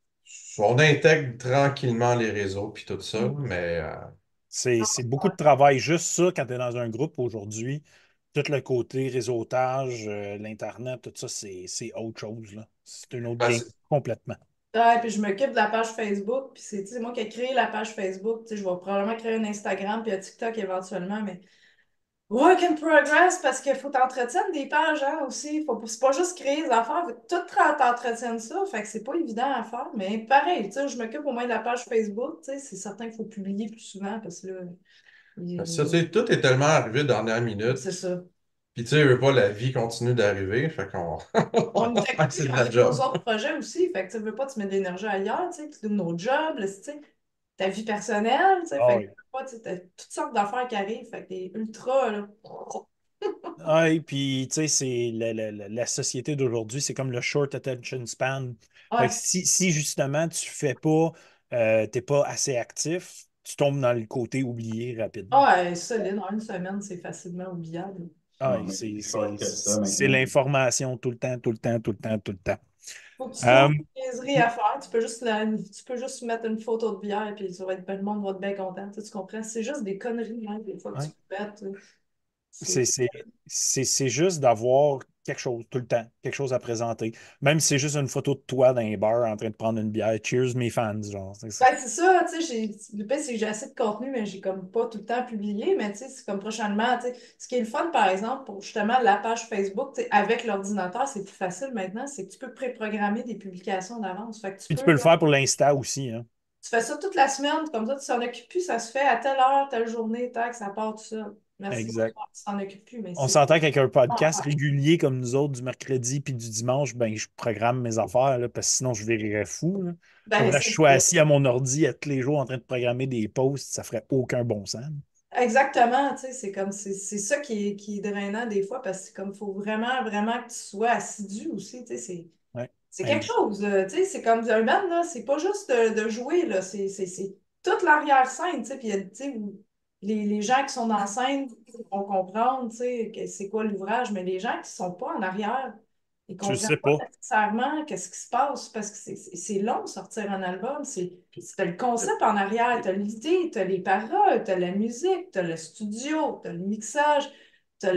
on intègre tranquillement les réseaux puis tout ça, Hmm. mais C'est beaucoup de travail. Juste ça, quand tu es dans un groupe aujourd'hui, tout le côté réseautage, l'Internet, tout ça, c'est autre chose, là. C'est une autre ben, game complètement. Ouais, puis je m'occupe de la page Facebook, puis c'est moi qui ai créé la page Facebook. Tu sais, je vais probablement créer un Instagram puis un TikTok éventuellement, mais work in progress parce qu'il faut t'entretenir des pages hein, aussi. C'est pas juste créer des affaires, faut que tout t'entretienne ça. Fait que c'est pas évident à faire, mais pareil, tu sais, je m'occupe au moins de la page Facebook. Tu sais, c'est certain qu'il faut publier plus souvent parce que là, ça, tu il- sais, tout est tellement arrivé dernière c'est minute. ça. Puis tu sais, veux pas, la vie continue d'arriver. Fait qu'on On est occupé c'est de la avec nos job. autres projets aussi. Fait que tu veux pas te mettre de l'énergie ailleurs, tu sais, tu donnes nos jobs, là, tu sais, ta vie personnelle, tu sais. Ah Fait que oui. tu sais, t'as toutes sortes d'affaires qui arrivent. Fait que t'es ultra, là. Ah, et puis, tu sais, c'est la société d'aujourd'hui, c'est comme le short attention span. Fait que Ouais, si justement tu fais pas, t'es pas assez actif, tu tombes dans le côté oublié rapidement. ouais, solide. En une semaine, c'est facilement oubliable. Ah, Non, et mais c'est c'est plus short que ça c'est maintenant. l'information tout le temps, tout le temps, tout le temps, tout le temps. Faut que tu trouves Euh, une niaiserie à faire. Tu peux juste mettre une photo de bière et puis le monde va être bien content. Tu comprends? C'est juste des conneries, hein, des fois que tu ouais. peux mettre. C'est C'est... c'est- c'est juste d'avoir quelque chose tout le temps, quelque chose à présenter. Même si c'est juste une photo de toi dans un bar en train de prendre une bière. Cheers, mes fans, genre. Ben, c'est ça, tu sais, le pire, c'est que j'ai assez de contenu, mais j'ai comme pas tout le temps publié, mais tu sais, c'est comme prochainement, tu sais, ce qui est le fun, par exemple, pour justement la page Facebook, tu sais, avec l'ordinateur, c'est plus facile maintenant, c'est que tu peux préprogrammer des publications d'avance. Fait que tu Puis tu peux, peux le là, faire pour l'Insta aussi, hein. tu fais ça toute la semaine, comme ça, tu t'en occupes plus, ça se fait à telle heure, telle journée, tac, ça part tout ça. Merci, Exact. bonsoir, tu t'en occupes plus, mais On c'est s'entend qu'avec un podcast l'enfer. régulier comme nous autres du mercredi puis du dimanche, ben je programme mes affaires là, parce que sinon je virerais fou, là. Ben, Faudrait que je c'est sois ça. assis à mon ordi à tous les jours en train de programmer des posts, ça ferait aucun bon sens. Exactement, tu sais, c'est ça qui est drainant des fois parce que c'est comme faut vraiment, vraiment que tu sois assidu aussi, tu sais, Ouais. c'est quelque Ex- chose, tu sais, c'est comme un band, là, c'est pas juste de jouer, là, c'est toute l'arrière-scène, tu sais, puis tu sais, les gens qui sont dans la scène vont comprendre, tu sais, c'est quoi l'ouvrage, mais les gens qui sont pas en arrière, ils Je comprennent sais pas pas. nécessairement qu'est-ce qui se passe, parce que c'est long de sortir un album, t'as le concept en arrière, t'as l'idée, t'as les paroles, t'as la musique, t'as le studio, t'as le mixage, t'as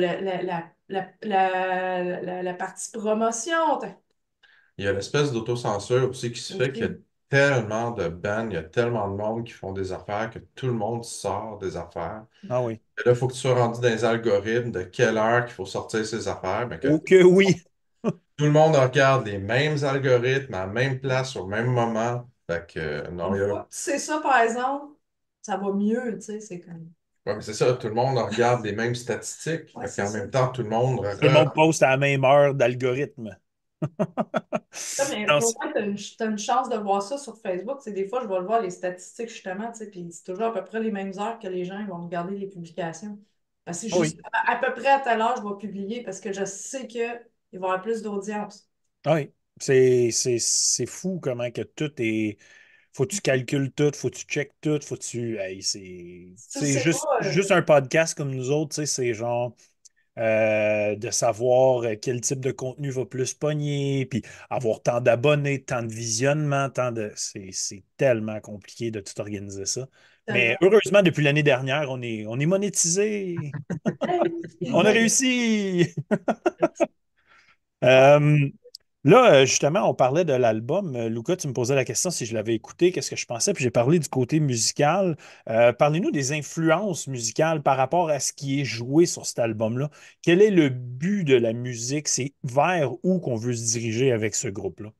la partie promotion, Il y a l'espèce d'autocensure aussi qui se fait qu'il y a aussi. tellement de bands, il y a tellement de monde qui font des affaires que tout le monde sort des affaires. Ah oui. Et là, il faut que tu sois rendu dans les algorithmes de quelle heure qu'il faut sortir ces affaires, mais que Oh que oui. tout le monde regarde les mêmes algorithmes à la même place au même moment. Fait que non, Une il y a fois que tu sais ça, par exemple, ça va mieux, tu sais, c'est comme... Ouais, mais c'est ça, tout le monde regarde les mêmes statistiques. Ouais, Fait c'est qu'en ça. même temps, tout le monde Tout le monde poste à la même heure d'algorithme. Non, mais Non, pour moi, t'as une chance de voir ça sur Facebook. Tu sais, des fois, je vais le voir les statistiques, justement, tu sais, puis c'est toujours à peu près les mêmes heures que les gens ils vont regarder les publications. Ben, c'est juste oui, à peu près à telle heure, je vais publier parce que je sais qu'il va y avoir plus d'audience. oui. C'est fou comment que tout est. Faut que tu calcules tout, faut que tu checkes tout, faut que tu. Hey, Si tu le c'est sais juste, pas, juste un podcast comme nous autres, tu sais, c'est genre de savoir quel type de contenu va plus pogner, puis avoir tant d'abonnés, tant de visionnements, tant de. C'est tellement compliqué de tout organiser ça. Mais tellement. heureusement, depuis l'année dernière, on est monétisé. On a réussi! Euh, Là, justement, on parlait de l'album. Luca, tu me posais la question si je l'avais écouté, qu'est-ce que je pensais, puis j'ai parlé du côté musical. Parlez-nous des influences musicales par rapport à ce qui est joué sur cet album-là. Quel est le but de la musique? C'est vers où qu'on veut se diriger avec ce groupe-là?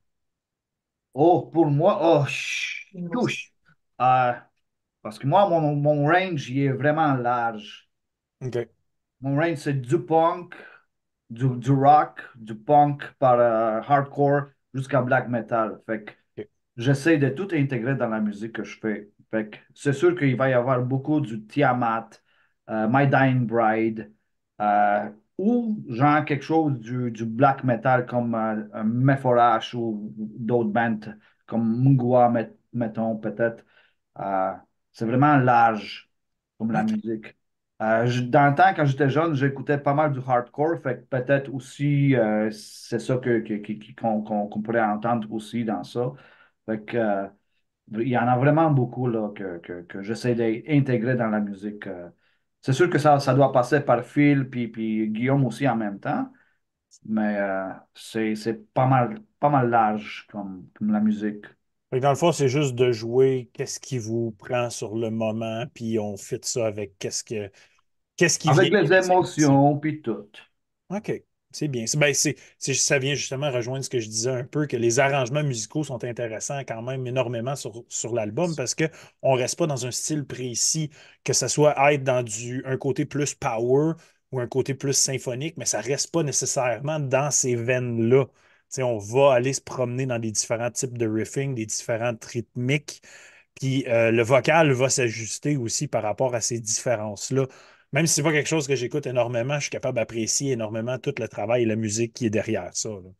Oh, pour moi, oh, touche. Euh, Parce que moi, mon range, il est vraiment large. OK. Mon range, c'est du punk, du rock, du punk par hardcore jusqu'à black metal. Fait que OK. j'essaie de tout intégrer dans la musique que je fais. Fait que c'est sûr qu'il va y avoir beaucoup du Tiamat, My Dying Bride, euh, ou genre quelque chose du black metal comme Mephorash ou d'autres bands comme Mungwa, mettons peut-être. Euh, c'est vraiment large comme la OK. musique. Dans le temps, quand j'étais jeune, j'écoutais pas mal du hardcore, fait que peut-être aussi c'est ça qu'on pourrait entendre aussi dans ça. Fait que, il y en a vraiment beaucoup là, que j'essaie d'intégrer dans la musique. C'est sûr que ça doit passer par Phil puis Guillaume aussi en même temps, mais c'est pas mal large comme la musique. Fait que dans le fond, c'est juste de jouer qu'est-ce qui vous prend sur le moment, puis on fit ça avec qu'est-ce qui vient Avec les de sortir. émotions puis tout. OK, c'est bien. Ben, ça vient justement rejoindre ce que je disais un peu, que les arrangements musicaux sont intéressants quand même énormément sur l'album parce qu'on ne reste pas dans un style précis, que ce soit être dans un côté plus power ou un côté plus symphonique, mais ça ne reste pas nécessairement dans ces veines-là. Tu sais, on va aller se promener dans des différents types de riffing, des différentes rythmiques, puis le vocal va s'ajuster aussi par rapport à ces différences-là. Même si c'est pas quelque chose que j'écoute énormément, je suis capable d'apprécier énormément tout le travail et la musique qui est derrière ça, là.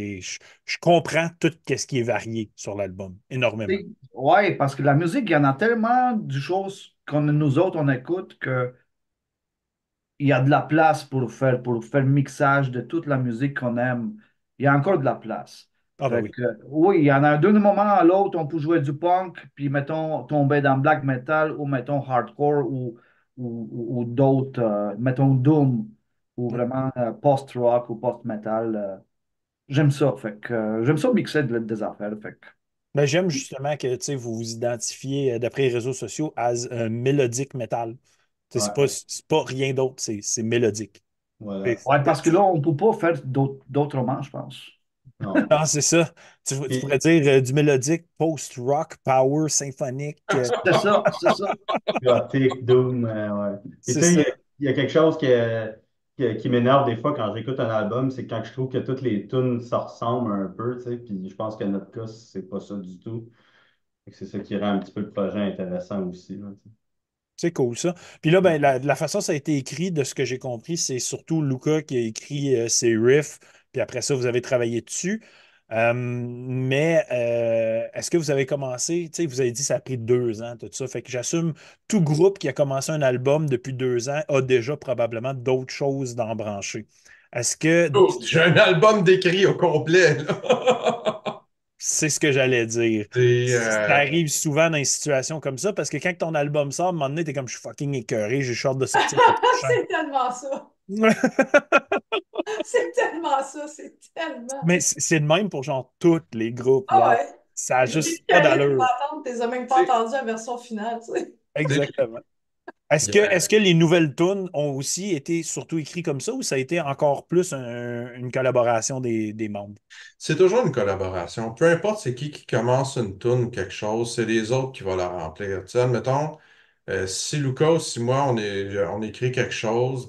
Je comprends tout ce qui est varié sur l'album, énormément. Ouais, parce que la musique, il y en a tellement de choses qu'on nous autres, on écoute que il y a de la place pour faire le mixage de toute la musique qu'on aime. Il y a encore de la place. Ah ben Fait oui. que, oui, il y en a d'un moment à l'autre, on peut jouer du punk, puis mettons, tomber dans black metal ou mettons hardcore ou d'autres, mettons doom ou vraiment post-rock ou post-metal. J'aime ça. Fait que, j'aime ça mixer des affaires. Fait que, Ben, j'aime justement que tu sais, vous vous identifiez d'après les réseaux sociaux as un mélodique metal. Tu sais, Ouais, c'est pas rien d'autre, c'est mélodique. voilà. Et- ouais, parce que là, on ne peut pas faire d'autrement, je pense. Non. Non, c'est ça. Tu pourrais Puis, dire du mélodique, post-rock, power, symphonique. C'est ça, c'est ça. gothic, doom, ouais. Et tu C'est sais, ça. il y a quelque chose qui m'énerve des fois quand j'écoute un album, c'est quand je trouve que toutes les tunes se ressemblent un peu, tu sais, puis je pense que notre cas, c'est pas ça du tout. Fait que c'est ça qui rend un petit peu le projet intéressant aussi, là, tu sais. C'est cool, ça. Puis là, ben, la façon dont ça a été écrit, de ce que j'ai compris, c'est surtout Luca qui a écrit ses riffs, puis après ça, vous avez travaillé dessus. Mais est-ce que vous avez commencé, tu sais, vous avez dit que ça a pris 2 ans, tout ça. Fait que j'assume tout groupe qui a commencé un album depuis 2 ans a déjà probablement d'autres choses d'embrancher. Est-ce que Oh, j'ai un album d'écrit au complet, là. c'est ce que j'allais dire? C'est, Ça arrive souvent dans des situations comme ça parce que quand ton album sort, à un moment donné, t'es comme je suis fucking écœuré, j'ai hâte de sortir le prochain. C'est tellement ça. C'est tellement ça. C'est tellement. Mais c'est de même pour genre tous les groupes, Ah là. ouais. Ça a J'ai juste pas carré de d'allure. m'attendre, t'es même pas tu sais, entendu la version finale, tu sais. Exactement. Est-ce il y que, a- est-ce que les nouvelles tunes ont aussi été surtout écrites comme ça ou ça a été encore plus une collaboration des membres? c'est toujours une collaboration. Peu importe c'est qui commence une tune ou quelque chose, c'est les autres qui vont la remplir. Tu sais, admettons, Si Lucas, si moi, on écrit quelque chose,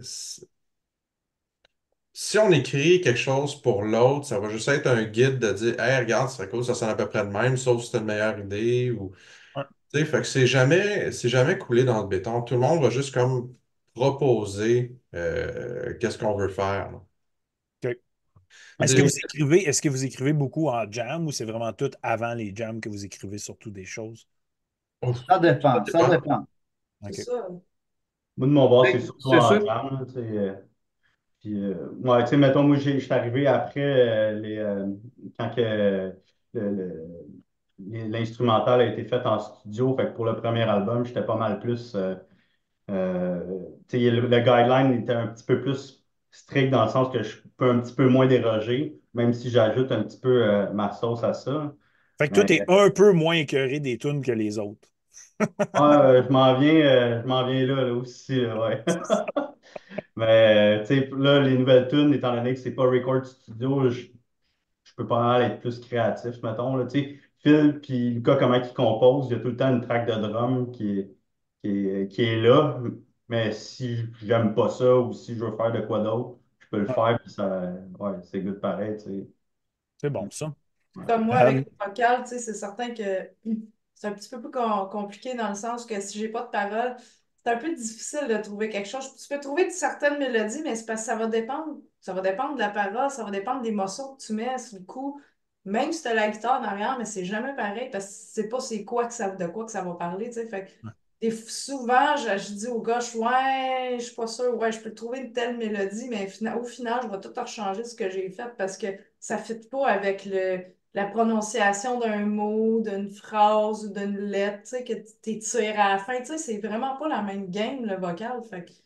si on écrit quelque chose pour l'autre, ça va juste être un guide de dire, hey, regarde, c'est cool, ça sonne à peu près de même, sauf si c'est une meilleure idée. Ou, Ouais, tu sais, fait que c'est jamais coulé dans le béton. Tout le monde va juste comme proposer qu'est-ce qu'on veut faire, là. OK. Je veux dire, Est-ce que vous écrivez beaucoup en jam ou c'est vraiment tout avant les jams que vous écrivez surtout des choses? ouf, Ça ça dépend, ça dépend. dépend. C'est OK. ça. Moi, de mon bord, c'est surtout C'est en sûr. jam, là, tu sais. Puis, ouais, tu sais, mettons, moi, je suis arrivé après quand que l'instrumental a été fait en studio. Fait que pour le premier album, j'étais pas mal plus. Tu sais, le guideline était un petit peu plus strict dans le sens que je peux un petit peu moins déroger, même si j'ajoute un petit peu ma sauce à ça. Fait que toi, Mais t'es un peu moins écœuré des tunes que les autres. ouais, je m'en viens là aussi, ouais. Mais tu sais, là, les nouvelles tunes, étant donné que c'est pas Record Studio, je peux pas mal être plus créatif, mettons. Là, tu sais, Phil puis Lucas, comment ils composent, il y a tout le temps une track de drum qui est là. Mais si j'aime pas ça ou si je veux faire de quoi d'autre, je peux le Ouais, faire, puis ça, ouais, c'est good pareil, tu sais. c'est bon, ça. Ouais. Comme moi, avec Euh, le vocal, tu sais, c'est certain que c'est un petit peu plus compliqué dans le sens que si j'ai pas de parole, c'est un peu difficile de trouver quelque chose. Tu peux trouver certaines mélodies, mais c'est parce que ça va dépendre. Ça va dépendre de la parole, ça va dépendre des morceaux que tu mets sur le coup. Même si tu as la guitare en arrière, mais c'est jamais pareil parce que c'est pas c'est quoi que ça, de quoi que ça va parler, tu sais. Fait que souvent, je dis au gars, ouais, je suis pas sûre, ouais, je peux trouver une telle mélodie, mais au final, je vais tout rechanger ce que j'ai fait parce que ça ne fit pas avec la prononciation d'un mot, d'une phrase ou d'une lettre, tu sais, que tu tires à la fin. Tu sais, c'est vraiment pas la même game, le vocal. Fait que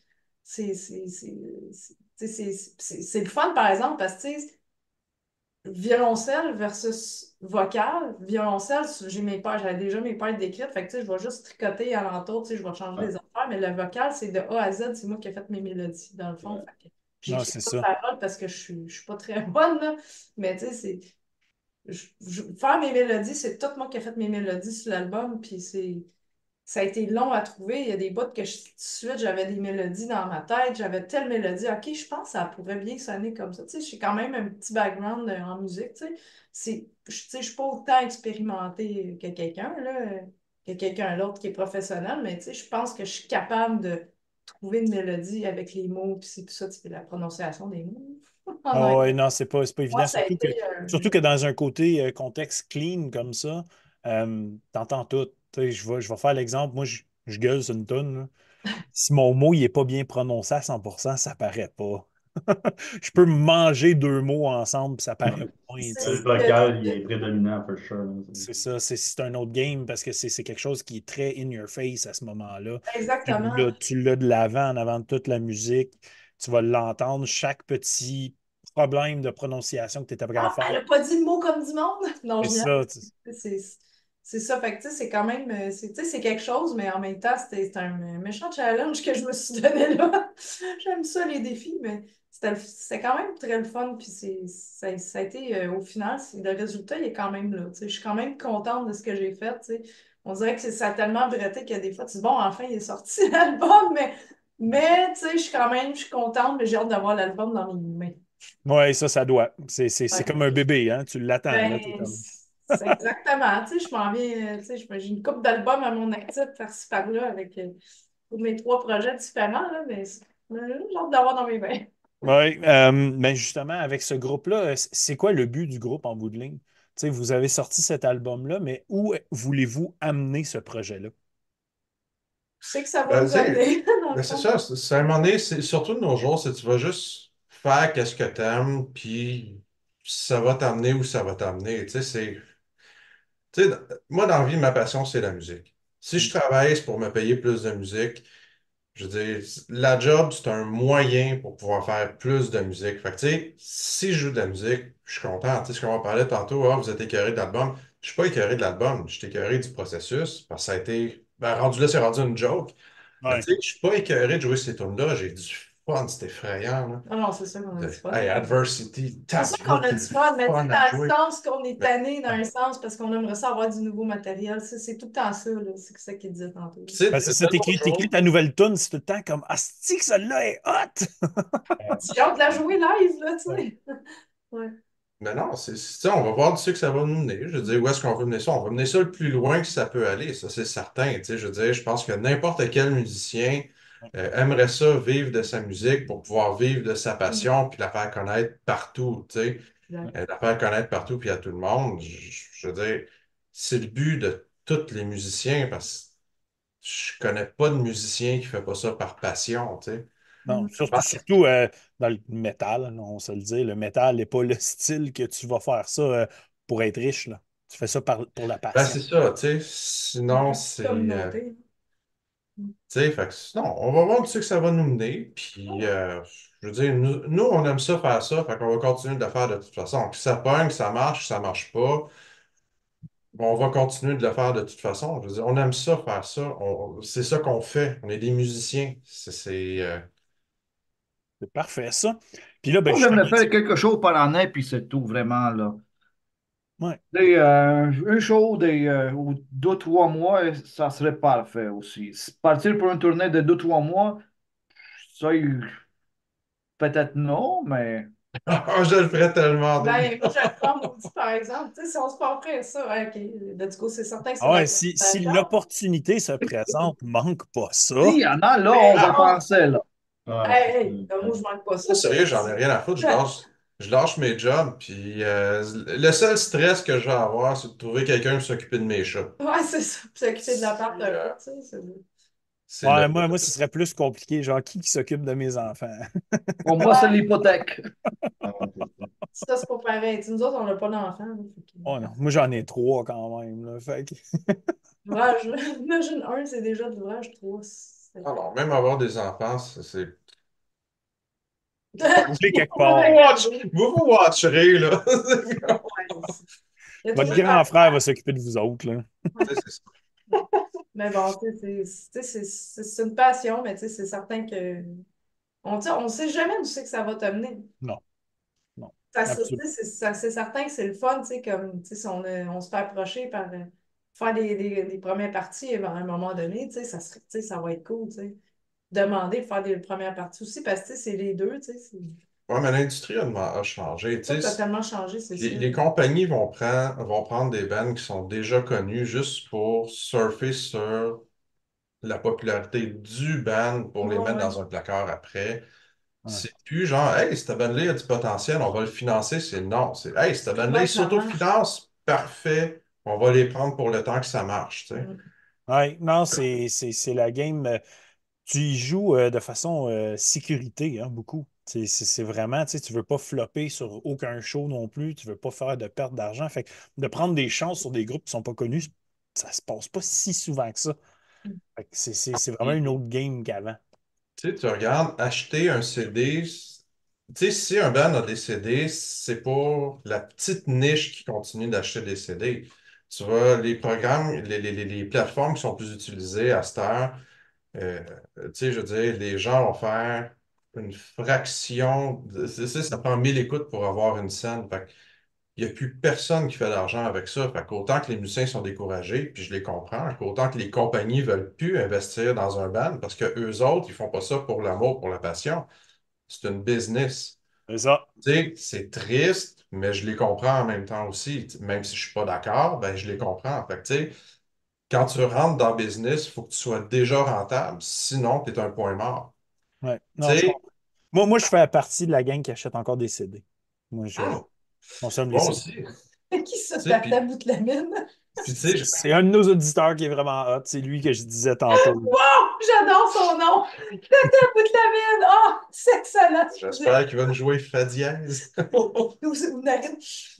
c'est le fun, par exemple, parce que, tu sais, violoncelle versus vocal. Violoncelle, j'ai mes paires, j'avais déjà mes paires décrites, fait que tu sais, je vais juste tricoter alentour, tu sais, je vais changer Ouais. les affaires, mais le vocal, c'est de A à Z, c'est moi qui ai fait mes mélodies, dans le fond. Ouais. Fait que non, j'écris c'est pas de ça. paroles parce que je suis pas très bonne, là, mais tu sais, faire mes mélodies, c'est tout moi qui ai fait mes mélodies sur l'album, puis ça a été long à trouver. Il y a des bouts que tout de suite, j'avais des mélodies dans ma tête. J'avais telle mélodie. OK, je pense que ça pourrait bien sonner comme ça. Tu sais, j'ai quand même un petit background en musique. Tu sais, tu sais, je suis pas autant expérimentée que quelqu'un, là, que quelqu'un d'autre qui est professionnel, mais tu sais, je pense que je suis capable de trouver une mélodie avec les mots, puis c'est tout ça, c'est la prononciation des mots. En Ah ouais, anglais. non, c'est pas Moi, évident. ça a Surtout que, été surtout que dans un côté contexte clean comme ça, t'entends tout. Tu sais, je vais faire l'exemple. Moi, je gueule sur une toune, là. Si mon mot il est pas bien prononcé à 100%, ça paraît pas. Je peux manger deux mots ensemble, puis ça paraît moins, tu Le sais. vocal, il est prédominant, for sure, là. C'est ça, c'est un autre game parce que c'est quelque chose qui est très in your face à ce moment-là. exactement. Tu l'as de l'avant, en avant de toute la musique. Tu vas l'entendre, chaque petit problème de prononciation que tu étais prêt à Ah, faire. elle a pas dit le mot comme du monde. Non, C'est je niaise. ça. C'est c'est ça. Fait que, tu sais, c'est quand même, tu sais, c'est quelque chose, mais en même temps, c'était un méchant challenge que je me suis donné là. J'aime ça, les défis, mais c'était quand même très le fun. Puis ça a été, au final, le résultat, il est quand même là. Tu sais, je suis quand même contente de ce que j'ai fait. Tu sais. On dirait que ça a tellement bretté que des fois, tu dis, bon, enfin, il est sorti l'album, mais tu sais, je suis contente, mais j'ai hâte d'avoir l'album dans mes mains. Oui, ça doit. C'est Ouais. comme un bébé, hein? Tu l'attends, là. T'es Ben, comme... c'est exactement. Tu sais, je m'en viens, tu sais, j'ai une couple d'albums à mon actif par-ci par-là avec tous mes trois projets différents, là, mais j'ai hâte d'avoir dans mes mains. Oui, mais justement, avec ce groupe-là, c'est quoi le but du groupe en bout de ligne? Tu sais, vous avez sorti cet album-là, mais où voulez-vous amener ce projet-là? Je sais que ça va Ben, tu nous sais, amener, dans le c'est fond. ça, c'est à un moment donné, surtout de nos jours, c'est tu vas juste faire qu'est-ce que t'aimes, puis ça va t'amener où ça va t'amener. Tu sais, moi, dans la vie, ma passion, c'est la musique. Si je travaille, c'est pour me payer plus de musique. Je veux dire, la job, c'est un moyen pour pouvoir faire plus de musique. Fait que, tu sais, si je joue de la musique, je suis content. Tu sais, ce qu'on parlait tantôt, ah, vous êtes écœuré de l'album. Je suis pas écœuré de l'album, je suis écœuré du processus, parce que ça a été, ben, rendu là, c'est rendu une joke. Mais Ouais. tu sais, je suis pas écœuré de jouer ces tunes-là. J'ai du fun, c'est effrayant, là. Ah non, c'est sûr qu'on a du fun. Hey, Adversity, C'est sûr qu'on a du fun, mais tu sais, fun à dans le jouer. sens qu'on est tanné dans un sens parce qu'on aimerait ça avoir du nouveau matériel. C'est tout le temps ça, là. C'est ça qu'il disait tantôt. Tu sais, Ben, c'est de ça, nos t'écris jours, ta nouvelle tune, c'est tout le temps comme Asti que celle-là est hot! J'ai hâte de la jouer live, là, tu Ouais. sais. Ouais. mais non, on va voir du ce que ça va nous mener. Je veux dire, où est-ce qu'on veut mener ça? On va mener ça le plus loin que ça peut aller, ça c'est certain. Tu sais, je veux dire, je pense que n'importe quel musicien aimerait ça vivre de sa musique pour pouvoir vivre de sa Mm. passion puis la faire connaître partout, tu sais. Exact. La faire connaître partout puis à tout le monde. Je veux dire, c'est le but de tous les musiciens parce que je connais pas de musicien qui fait pas ça par passion, tu sais. Non, Mm. surtout dans le métal, là, on se le dit, le métal n'est pas le style que tu vas faire ça pour être riche, là. Tu fais ça pour la Ben, passion. c'est ça, tu sais. Sinon, Communauté. tu sais, fait que sinon, on va voir où c'est que ça va nous mener. Puis, je veux dire, nous, on aime ça faire ça, fait qu'on va continuer de le faire de toute façon. Que ça pogne, que ça marche pas, on va continuer de le faire de toute façon. Je veux dire, on aime ça faire ça. C'est ça qu'on fait. On est des musiciens. C'est parfait, ça. Puis là, ben, Moi, j'aimerais justement, faire quelque chose par année, puis c'est tout, vraiment, là. ouais. Une chose ou 2, 3 mois, ça serait parfait aussi. Partir pour une tournée de 2, 3 mois, ça, peut-être non, mais Je le ferais tellement bien. Ben, moi, je le prends maudit, par exemple. Tu sais, si on se part après ça, ouais, OK, let's go, c'est certain que c'est Ah dans ouais, le si temps. l'opportunité se présente, manque pas s'il ça. y en a, là, on Ben va non! penser, là. Ouais, Hey, c'est hey, ça. moi, je manque pas Moi, ça. sérieux, j'en ai rien à foutre. Je lâche mes jobs. Puis, le seul stress que je vais avoir, c'est de trouver quelqu'un pour s'occuper de mes chats. Ouais, c'est ça. Puis s'occuper de l'appart C'est un peu, euh, tu sais. c'est Ouais, le. moi, ce serait plus compliqué. Genre, qui s'occupe de mes enfants? Pour moi, c'est Ouais, l'hypothèque. Ah, ouais, c'est ça. ça, c'est pas pareil. Tu sais, nous autres, on n'a pas d'enfants, là, fait que- Oh non, moi, j'en ai trois quand même, là. Fait que... Ouvrage, là. Imagine un, c'est déjà de l'ouvrage, trois. Ah non, même avoir des enfants, c'est. Vous voulez quelque Vous part. vous watch- vous vous watcherez, là. Il y a Votre toujours grand frère va s'occuper de vous autres, là. C'est ça. Mais bon, tu sais, c'est une passion, mais tu sais, c'est certain que on sait jamais où c'est que ça va t'amener. Non, non, Tu absolument. sais, c'est certain que c'est le fun, tu sais, comme, tu sais, si on se fait approcher par faire des premières parties à un moment donné, tu sais, tu sais, ça va être cool, tu sais. Demander de faire des premières parties aussi, parce que, tu sais, c'est les deux, tu sais, c'est Ouais, mais l'industrie a changé. pas Tu sais, totalement changé, c'est les, sûr. les compagnies vont prendre des bands qui sont déjà connus juste pour surfer sur la popularité du band pour les Ouais, mettre ouais. dans un placard après. Ouais. C'est plus genre, hey, cette band-là a du potentiel, on va le financer. C'est non. C'est, hey, cette band-là, Ouais, ils ça marche. s'autofinance, parfait. On va les prendre pour le temps que ça marche, tu sais. Mm. Ouais, non, c'est la game. Tu y joues de façon sécurité, hein, beaucoup. C'est vraiment, tu sais, tu veux pas flopper sur aucun show non plus, tu veux pas faire de perte d'argent. Fait que de prendre des chances sur des groupes qui sont pas connus, ça se passe pas si souvent que ça. Fait que c'est vraiment une autre game qu'avant. Tu sais, tu regardes, acheter un CD, tu sais, si un band a des CD, c'est pour la petite niche qui continue d'acheter des CD. Tu vois, les programmes, les plateformes qui sont plus utilisées à cette heure, euh, tu sais, je veux dire, les gens vont faire une fraction, ça prend 1000 écoutes pour avoir une scène. Fait il n'y a plus personne qui fait d'argent avec ça. Fait qu'autant que les musiciens sont découragés, puis je les comprends, qu'autant que les compagnies veulent plus investir dans un band parce que eux autres, ils font pas ça pour l'amour, pour la passion. C'est une business. C'est ça. Tu sais, c'est triste, mais je les comprends en même temps aussi. Même si je suis pas d'accord, ben je les comprends. Fait que, tu sais, quand tu rentres dans le business, il faut que tu sois déjà rentable. Sinon, tu es un point mort. Ouais. Tu Non, je sais, comprends. Moi, je fais partie de la gang qui achète encore des CD. Moi, je Ah, consomme les moi CD. aussi. Tu qui ça, sais, Tata bout de la mine? puis tu sais, C'est un de nos auditeurs qui est vraiment hot. C'est lui que je disais tantôt. Wow! J'adore son nom! Tata bout de la mine! Oh, c'est excellent! j'espère qu'il va nous jouer fa dièse. Ou Narine.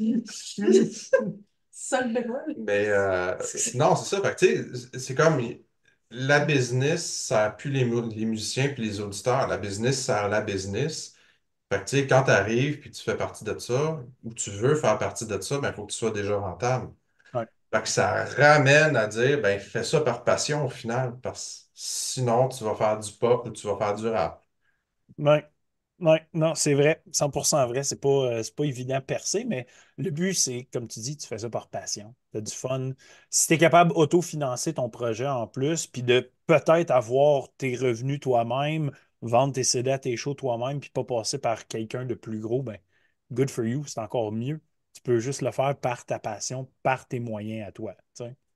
Sol bémol. Mais non, c'est ça. Fait que, tu sais, c'est comme la business sert plus les musiciens puis les auditeurs. La business sert la business. Fait que, tu sais, quand tu arrives puis tu fais partie de ça, ou tu veux faire partie de ça, ben, il faut que tu sois déjà rentable. Ouais. Fait que ça ramène à dire, ben, fais ça par passion au final, parce que sinon, tu vas faire du pop ou tu vas faire du rap. Ouais. Ouais, non, c'est vrai, 100% vrai, c'est pas évident percer, mais le but, c'est, comme tu dis, tu fais ça par passion, tu as du fun. Si tu es capable d'autofinancer ton projet en plus, puis de peut-être avoir tes revenus toi-même, vendre tes CD à tes shows toi-même, puis pas passer par quelqu'un de plus gros, ben, good for you, c'est encore mieux. Tu peux juste le faire par ta passion, par tes moyens à toi. Tu sais.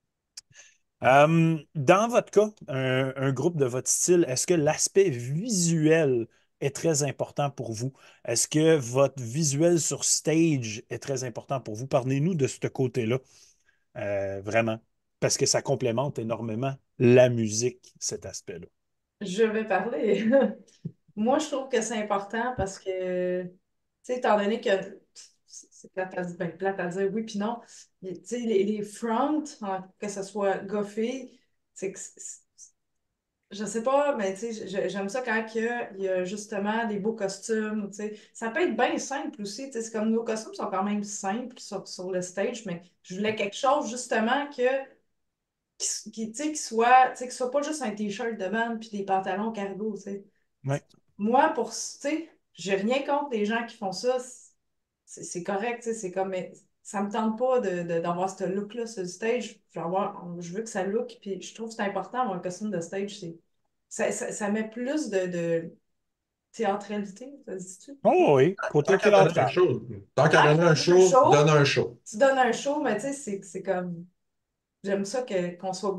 Dans votre cas, un groupe de votre style, est-ce que l'aspect visuel est très important pour vous? Est-ce que votre visuel sur stage est très important pour vous? Parlez-nous de ce côté-là, vraiment, parce que ça complémente énormément la musique, cet aspect-là. Je vais parler. Moi, je trouve que c'est important parce que, tu sais, étant donné que c'est plate à dire, ben, plate à dire oui puis non, tu sais, les fronts, que ce soit goffé, c'est que je sais pas, mais tu sais, j'aime ça quand il y a justement des beaux costumes, tu sais. Ça peut être bien simple aussi, tu sais, c'est comme nos costumes sont quand même simples sur le stage, mais je voulais quelque chose justement tu sais, tu sais, qui soit pas juste un t-shirt de bande puis des pantalons cargo, tu sais. Oui. Moi, tu sais, j'ai rien contre les gens qui font ça, c'est correct, tu sais, c'est comme, mais ça me tente pas d'avoir ce look-là sur le stage. Je veux que ça look, puis je trouve que c'est important avoir un costume de stage, ça met plus de théâtralité, ça se dit-tu? Oh oui, côté Tant qu'à donner un théâtral. show, tant qu'à Ah, donner un un show, show, donne un show. tu donnes un show, mais tu sais, c'est comme, j'aime ça qu'on soit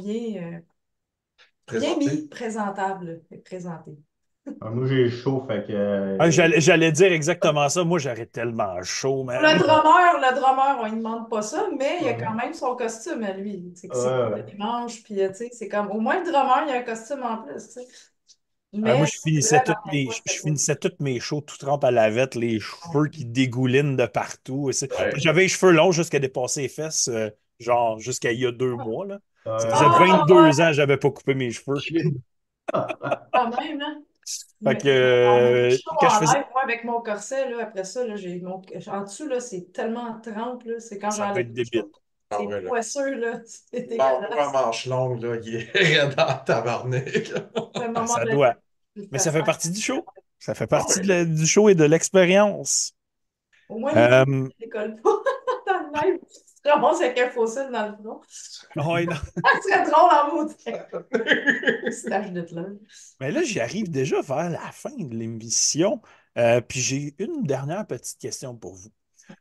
bien Présenté. mis, présentable et présenté. Moi, j'ai chaud, fait que. Ah, j'allais dire exactement ça. Moi, j'aurais tellement chaud, man. Le drummer, on ne demande pas ça, mais il a quand Ouais, même son costume à lui. C'est que c'est ouais. des manches, puis tu sais, c'est comme, au moins le drummer, il a un costume en plus, tu sais. Ah, moi, Mais la dernière fois, je c'était pas. finissais toutes mes shows tout trempe à la vette, les cheveux qui dégoulinent de partout. Ouais. J'avais les cheveux longs jusqu'à dépasser les fesses, genre jusqu'à il y a 2 mois, là. Ça faisait Ouais. Ah, 22 ans ouais, que j'avais pas coupé mes cheveux. quand même, hein. Fait Mais que le show quand je en faisais. live, moi, avec mon corset, là, après ça, là, en dessous, là, c'est tellement trempe, là, c'est quand Ça peut j'enlève être le débile. show. Ah C'est ouais, là. poisseux, là, c'est Mon dégueulasse. manche longue, là, il est dans tabarnak. À un Ah, moment ça donné, doit. je le Mais fais ça fait faire. partie du show. Ça fait Ah partie ouais. du show et de l'expérience. Au moins, les filles Euh, ne décollent pas dans le live. Tu te ramasses avec un fossile dans le front. ouais, non. Ça serait drôle en maudit. Stage d'Hitler. Mais là, j'y arrive déjà vers la fin de l'émission. Puis j'ai une dernière petite question pour vous.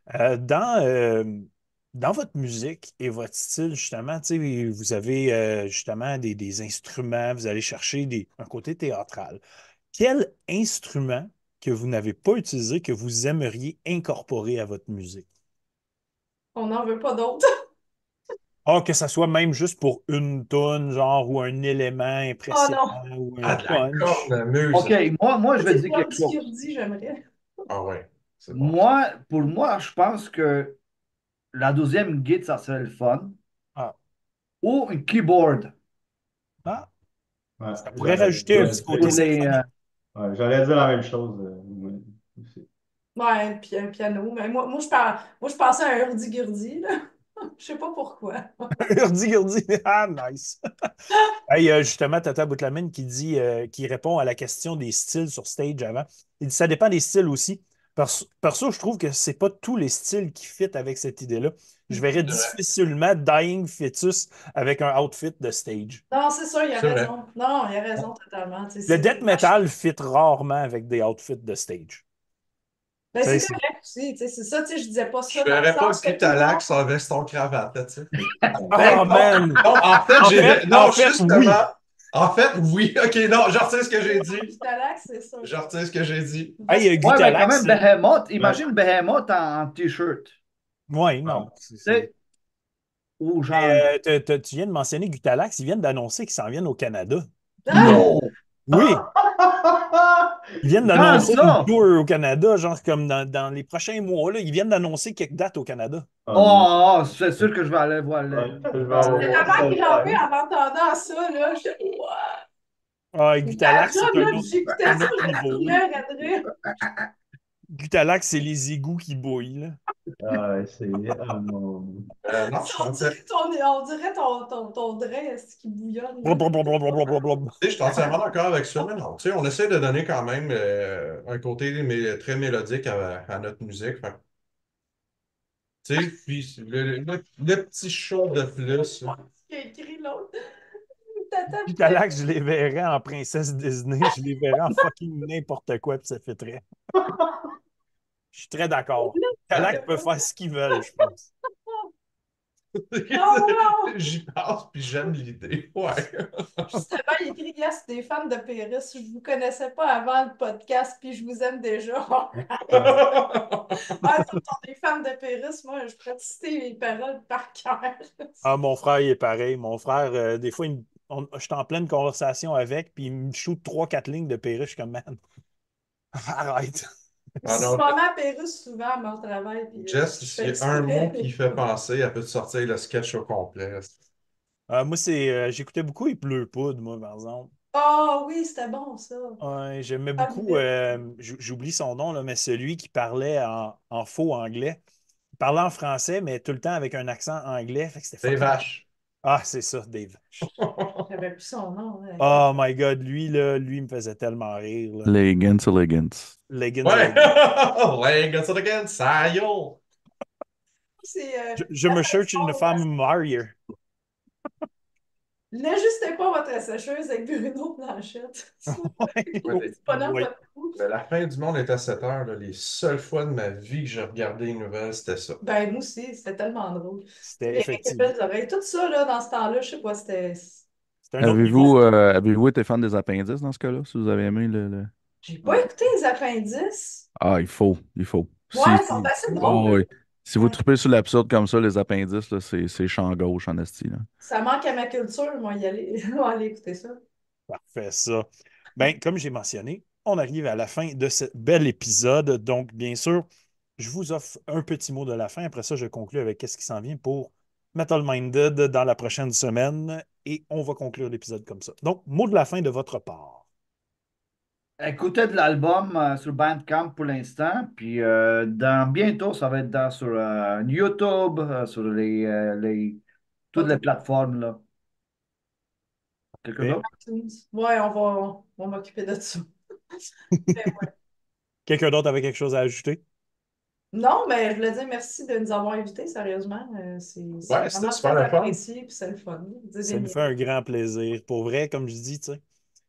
Dans votre musique et votre style, justement, tu sais, vous avez justement des instruments, vous allez chercher un côté théâtral. Quel instrument que vous n'avez pas utilisé que vous aimeriez incorporer à votre musique? On n'en veut pas d'autres. Ah, que ça soit même juste pour une tonne, genre, ou un élément Oh impressionnant, non. ou un Ah, de la punch. cornemuse. OK, moi, je vais C'est dire pas quelque du chose. Kurdi, j'aimerais. Ah ouais, c'est bon. Pour moi, je pense que la deuxième guide, ça serait le fun. Ah, Ou un keyboard. ah, Ouais, ça pourrait j'allais rajouter un dire, petit côté Les, symphonique. ouais, j'allais dire la même chose. Ouais, aussi. Ouais, puis un piano. Mais moi, je pensais à un hurdy-gurdy, là. Je sais pas pourquoi. Hurdy-gurdy. Ah, nice. Hey, justement, Tata Boutlamine qui répond à la question des styles sur stage avant. Il dit ça dépend des styles aussi. Perso, je trouve que c'est pas tous les styles qui fit avec cette idée-là. Je verrais C'est vrai. difficilement Dying Fetus avec un outfit de stage. Non, c'est sûr, il a C'est vrai. raison. Non, il a raison totalement. Tu sais, Le death metal fit rarement avec des outfits de stage. ben, Tu sais, c'est correct aussi. Tu sais, c'est ça, tu sais, je disais pas Je ça dans le verrais pas sens que tout le monde. Gutalax en veston cravate, là, tu sais. Ben, Ah, non, man! non, en fait, En non, fait, justement, oui! en fait, oui. OK, non, je retire ce que j'ai dit. Galax, c'est ça. Je retire ce que j'ai dit. Hey, Ouais, mais quand Gutalax, même, Behemoth, Ouais. imagine Behemoth en t-shirt. ouais, Ouais. non. Tu sais, ou Mais, genre. tu viens de mentionner Gutalax, ils viennent d'annoncer qu'ils s'en viennent au Canada. Ah! Non! Oui! Ils viennent Quand d'annoncer une ça? tour au Canada, genre comme dans les prochains mois, là, ils viennent d'annoncer quelques dates au Canada. Non. C'est sûr que je vais aller voir. Ouais, je vais C'est aller voir tellement ça le grimpé faire. en m'entendant ça, là. Je ouais. Ah, La Gutalax, c'est job, là, puis j'écoutais un ça, autre je niveau, là. criais à rire. Gutalax, c'est les égouts qui bouillent, là. Ah, ouais, mon- Non, je suis On entièrement, dirait ton drain est-ce qui bouillonne, là. Blablabla. je suis entièrement d'accord avec ça, mais non, tu sais, on essaie de donner quand même un côté très mélodique à notre musique. Fait que, tu sais, puis le petit show de plus, là. Qui a écrit l'autre. Tata Puis Pierre. Talac, je les verrais en princesse Disney, je les verrais en fucking n'importe quoi, puis ça fait très. Je suis très d'accord. Talac peut faire ce qu'ils veulent, je pense. Non, non! J'y pense, puis j'aime l'idée. Ouais. Justement, il écrit, gars, c'est des fans de Pérus. Je vous connaissais pas avant le podcast, puis je vous aime déjà. Ah non, on est fans de Pérus. Moi, je pourrais te citer les paroles par cœur. Ah, mon frère, il est pareil. Mon frère, des fois, je suis en pleine conversation avec, puis il me shoot 3, 4 lignes de perruche. Je suis comme, man, arrête. Ah Je non, m'en mets à Pérus souvent à mon travail, puis Jess, je s'il fais y a un mot exprès. qui fait penser, elle peut te sortir le sketch au complet. Moi, j'écoutais beaucoup Il pleut poudre, moi, par exemple. Ah oui, c'était bon, ça. Ouais, j'aimais Ah, beaucoup, vite. j'oublie son nom, là, mais celui qui parlait en faux anglais. Il parlait en français, mais tout le temps avec un accent anglais. Fait que c'était Des fucking. vaches. Ah, c'est ça, Dave. J'avais plus son nom. Ouais. Oh my God, lui, là, lui, il me faisait tellement rire, là. Leggins, Leggins. Leggins, Ouais! Leggins. Leggings again, ça gueule! C'est Je la me cherche une chanson. femme mariée. N'ajustez pas votre sécheuse avec Bruno Blanchette. Ouais, C'est pas dans ouais. votre cou. Mais la fin du monde est à 7 heures, là. Les seules fois de ma vie que j'ai regardé une nouvelle, c'était ça. Ben, moi aussi, c'était tellement drôle. C'était Les effectivement. belles oreilles, tout ça, là, dans ce temps-là, je sais pas, c'était. C'était un autre niveau. Avez-vous été fan des appendices dans ce cas-là, si vous avez aimé J'ai pas écouté les appendices. Ah, il faut. Ouais, ils sont assez drôles, Oh, là. oui. Si vous Ouais. tripez sur l'absurde comme ça, les appendices, là, c'est champ gauche en esti, là. Ça manque à ma culture, moi, y aller. On va aller écouter ça. Parfait, ça. Ben, comme j'ai mentionné, on arrive à la fin de ce bel épisode. Donc, bien sûr, je vous offre un petit mot de la fin. Après ça, je conclue avec qu'est-ce qui s'en vient pour Metal Minded dans la prochaine semaine. Et on va conclure l'épisode comme ça. Donc, mot de la fin de votre part. Écoutez de l'album sur Bandcamp pour l'instant, puis dans bientôt, ça va être sur YouTube, sur toutes les plateformes là. Quelque Parfait. chose? Ouais, on va m'occuper de ça. Mais ouais. Quelqu'un d'autre avait quelque chose à ajouter? Non, mais je voulais dire merci de nous avoir invités, sérieusement. C'est Ouais, c'était vraiment super très le fun. apprécié, puis c'est le fun. Dire des Ça nous fait un niaiseries. grand plaisir. Pour vrai, comme je dis, tu sais,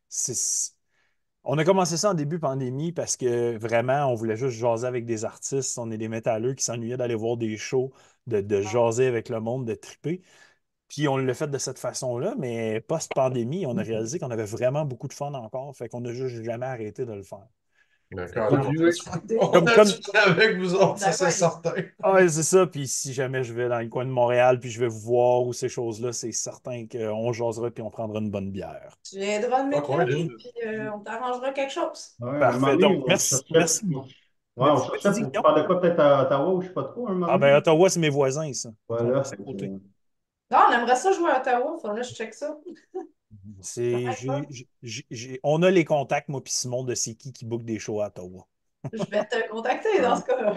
on a commencé ça en début pandémie parce que vraiment, on voulait juste jaser avec des artistes. On est des métalleux qui s'ennuyaient d'aller voir des shows, de jaser avec le monde, de triper. Puis on l'a fait de cette façon-là, mais post-pandémie, on a réalisé qu'on avait vraiment beaucoup de fun encore. Fait qu'on n'a juste jamais arrêté de le faire. Fait D'accord, que, Continuez. on comme, a du comme, fun avec vous autres, ça c'est D'accord. certain. ah ouais, c'est ça. Puis si jamais je vais dans le coin de Montréal, puis je vais vous voir ou ces choses-là, c'est certain qu'on jasera puis on prendra une bonne bière. Tu viendras le Fuck ouais, mercredi, dude. puis on t'arrangera quelque chose. Ouais, un moment Parfait. donné, Donc, merci. Merci. ouais, on Tu cherchait dis, pour non? faire de quoi peut-être à Ottawa ou je sais pas trop, un moment Ah ben donné. Ottawa, c'est mes voisins, ça. Ils sont Voilà. juste à côté. Non, on aimerait ça jouer à Ottawa, faudrait que je check ça. Ça va C'est, être fun. on a les contacts, moi puis Simon, de c'est qui book des shows à Ottawa. Je vais te contacter dans ce cas.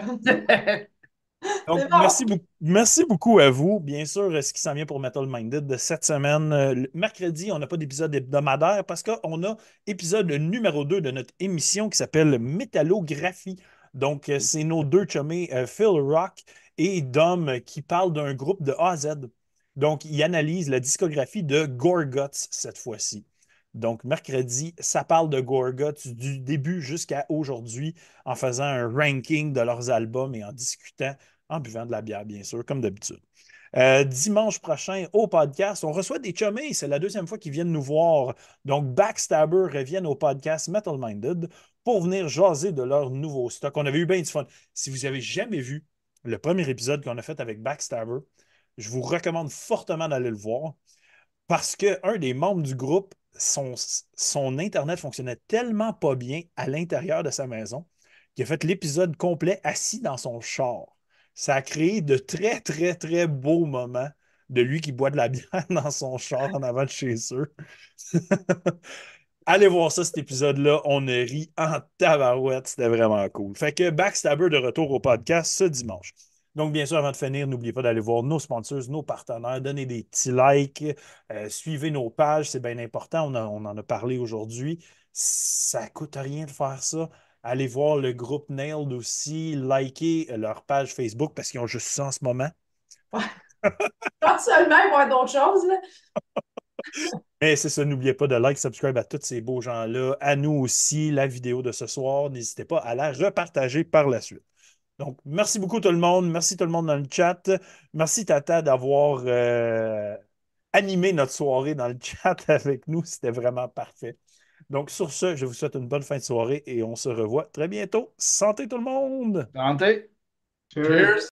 Donc, C'est bon. merci beaucoup à vous. Bien sûr, ce qui s'en vient pour Metal Minded de cette semaine. Le mercredi, on n'a pas d'épisode hebdomadaire parce qu'on a épisode numéro 2 de notre émission qui s'appelle Métallographie. Donc, c'est nos deux chummés, Phil Rock et Dom, qui parlent d'un groupe de A à Z. Donc, ils analysent la discographie de Gorguts cette fois-ci. Donc, mercredi, ça parle de Gorguts du début jusqu'à aujourd'hui en faisant un ranking de leurs albums et en discutant en buvant de la bière, bien sûr, comme d'habitude. Dimanche prochain, au podcast, on reçoit des chummés. C'est la deuxième fois qu'ils viennent nous voir. Donc, Backstabber reviennent au podcast Metal Minded pour venir jaser de leur nouveau stock. On avait eu bien du fun. Si vous n'avez jamais vu le premier épisode qu'on a fait avec Backstabber, je vous recommande fortement d'aller le voir parce qu'un des membres du groupe, son Internet fonctionnait tellement pas bien à l'intérieur de sa maison qu'il a fait l'épisode complet assis dans son char. Ça a créé de très, très, très beaux moments de lui qui boit de la bière dans son char en avant de chez eux. Allez voir ça, cet épisode-là. On a ri en tabarouette. C'était vraiment cool. Fait que Backstabber de retour au podcast ce dimanche. Donc, bien sûr, avant de finir, n'oubliez pas d'aller voir nos sponsors, nos partenaires, donner des petits likes, suivez nos pages, c'est bien important. On en a parlé aujourd'hui. Ça ne coûte rien de faire ça. Allez voir le groupe Nailed aussi, likez leur page Facebook parce qu'ils ont juste ça en ce moment. Ouais. Pas seulement, il va y avoir d'autres choses, là. Mais c'est ça, n'oubliez pas de like, subscribe à tous ces beaux gens-là, à nous aussi, la vidéo de ce soir. N'hésitez pas à la repartager par la suite. Donc, merci beaucoup tout le monde. Merci tout le monde dans le chat. Merci Tata d'avoir animé notre soirée dans le chat avec nous. C'était vraiment parfait. Donc, sur ce, je vous souhaite une bonne fin de soirée et on se revoit très bientôt. Santé tout le monde! Santé. Cheers. Cheers!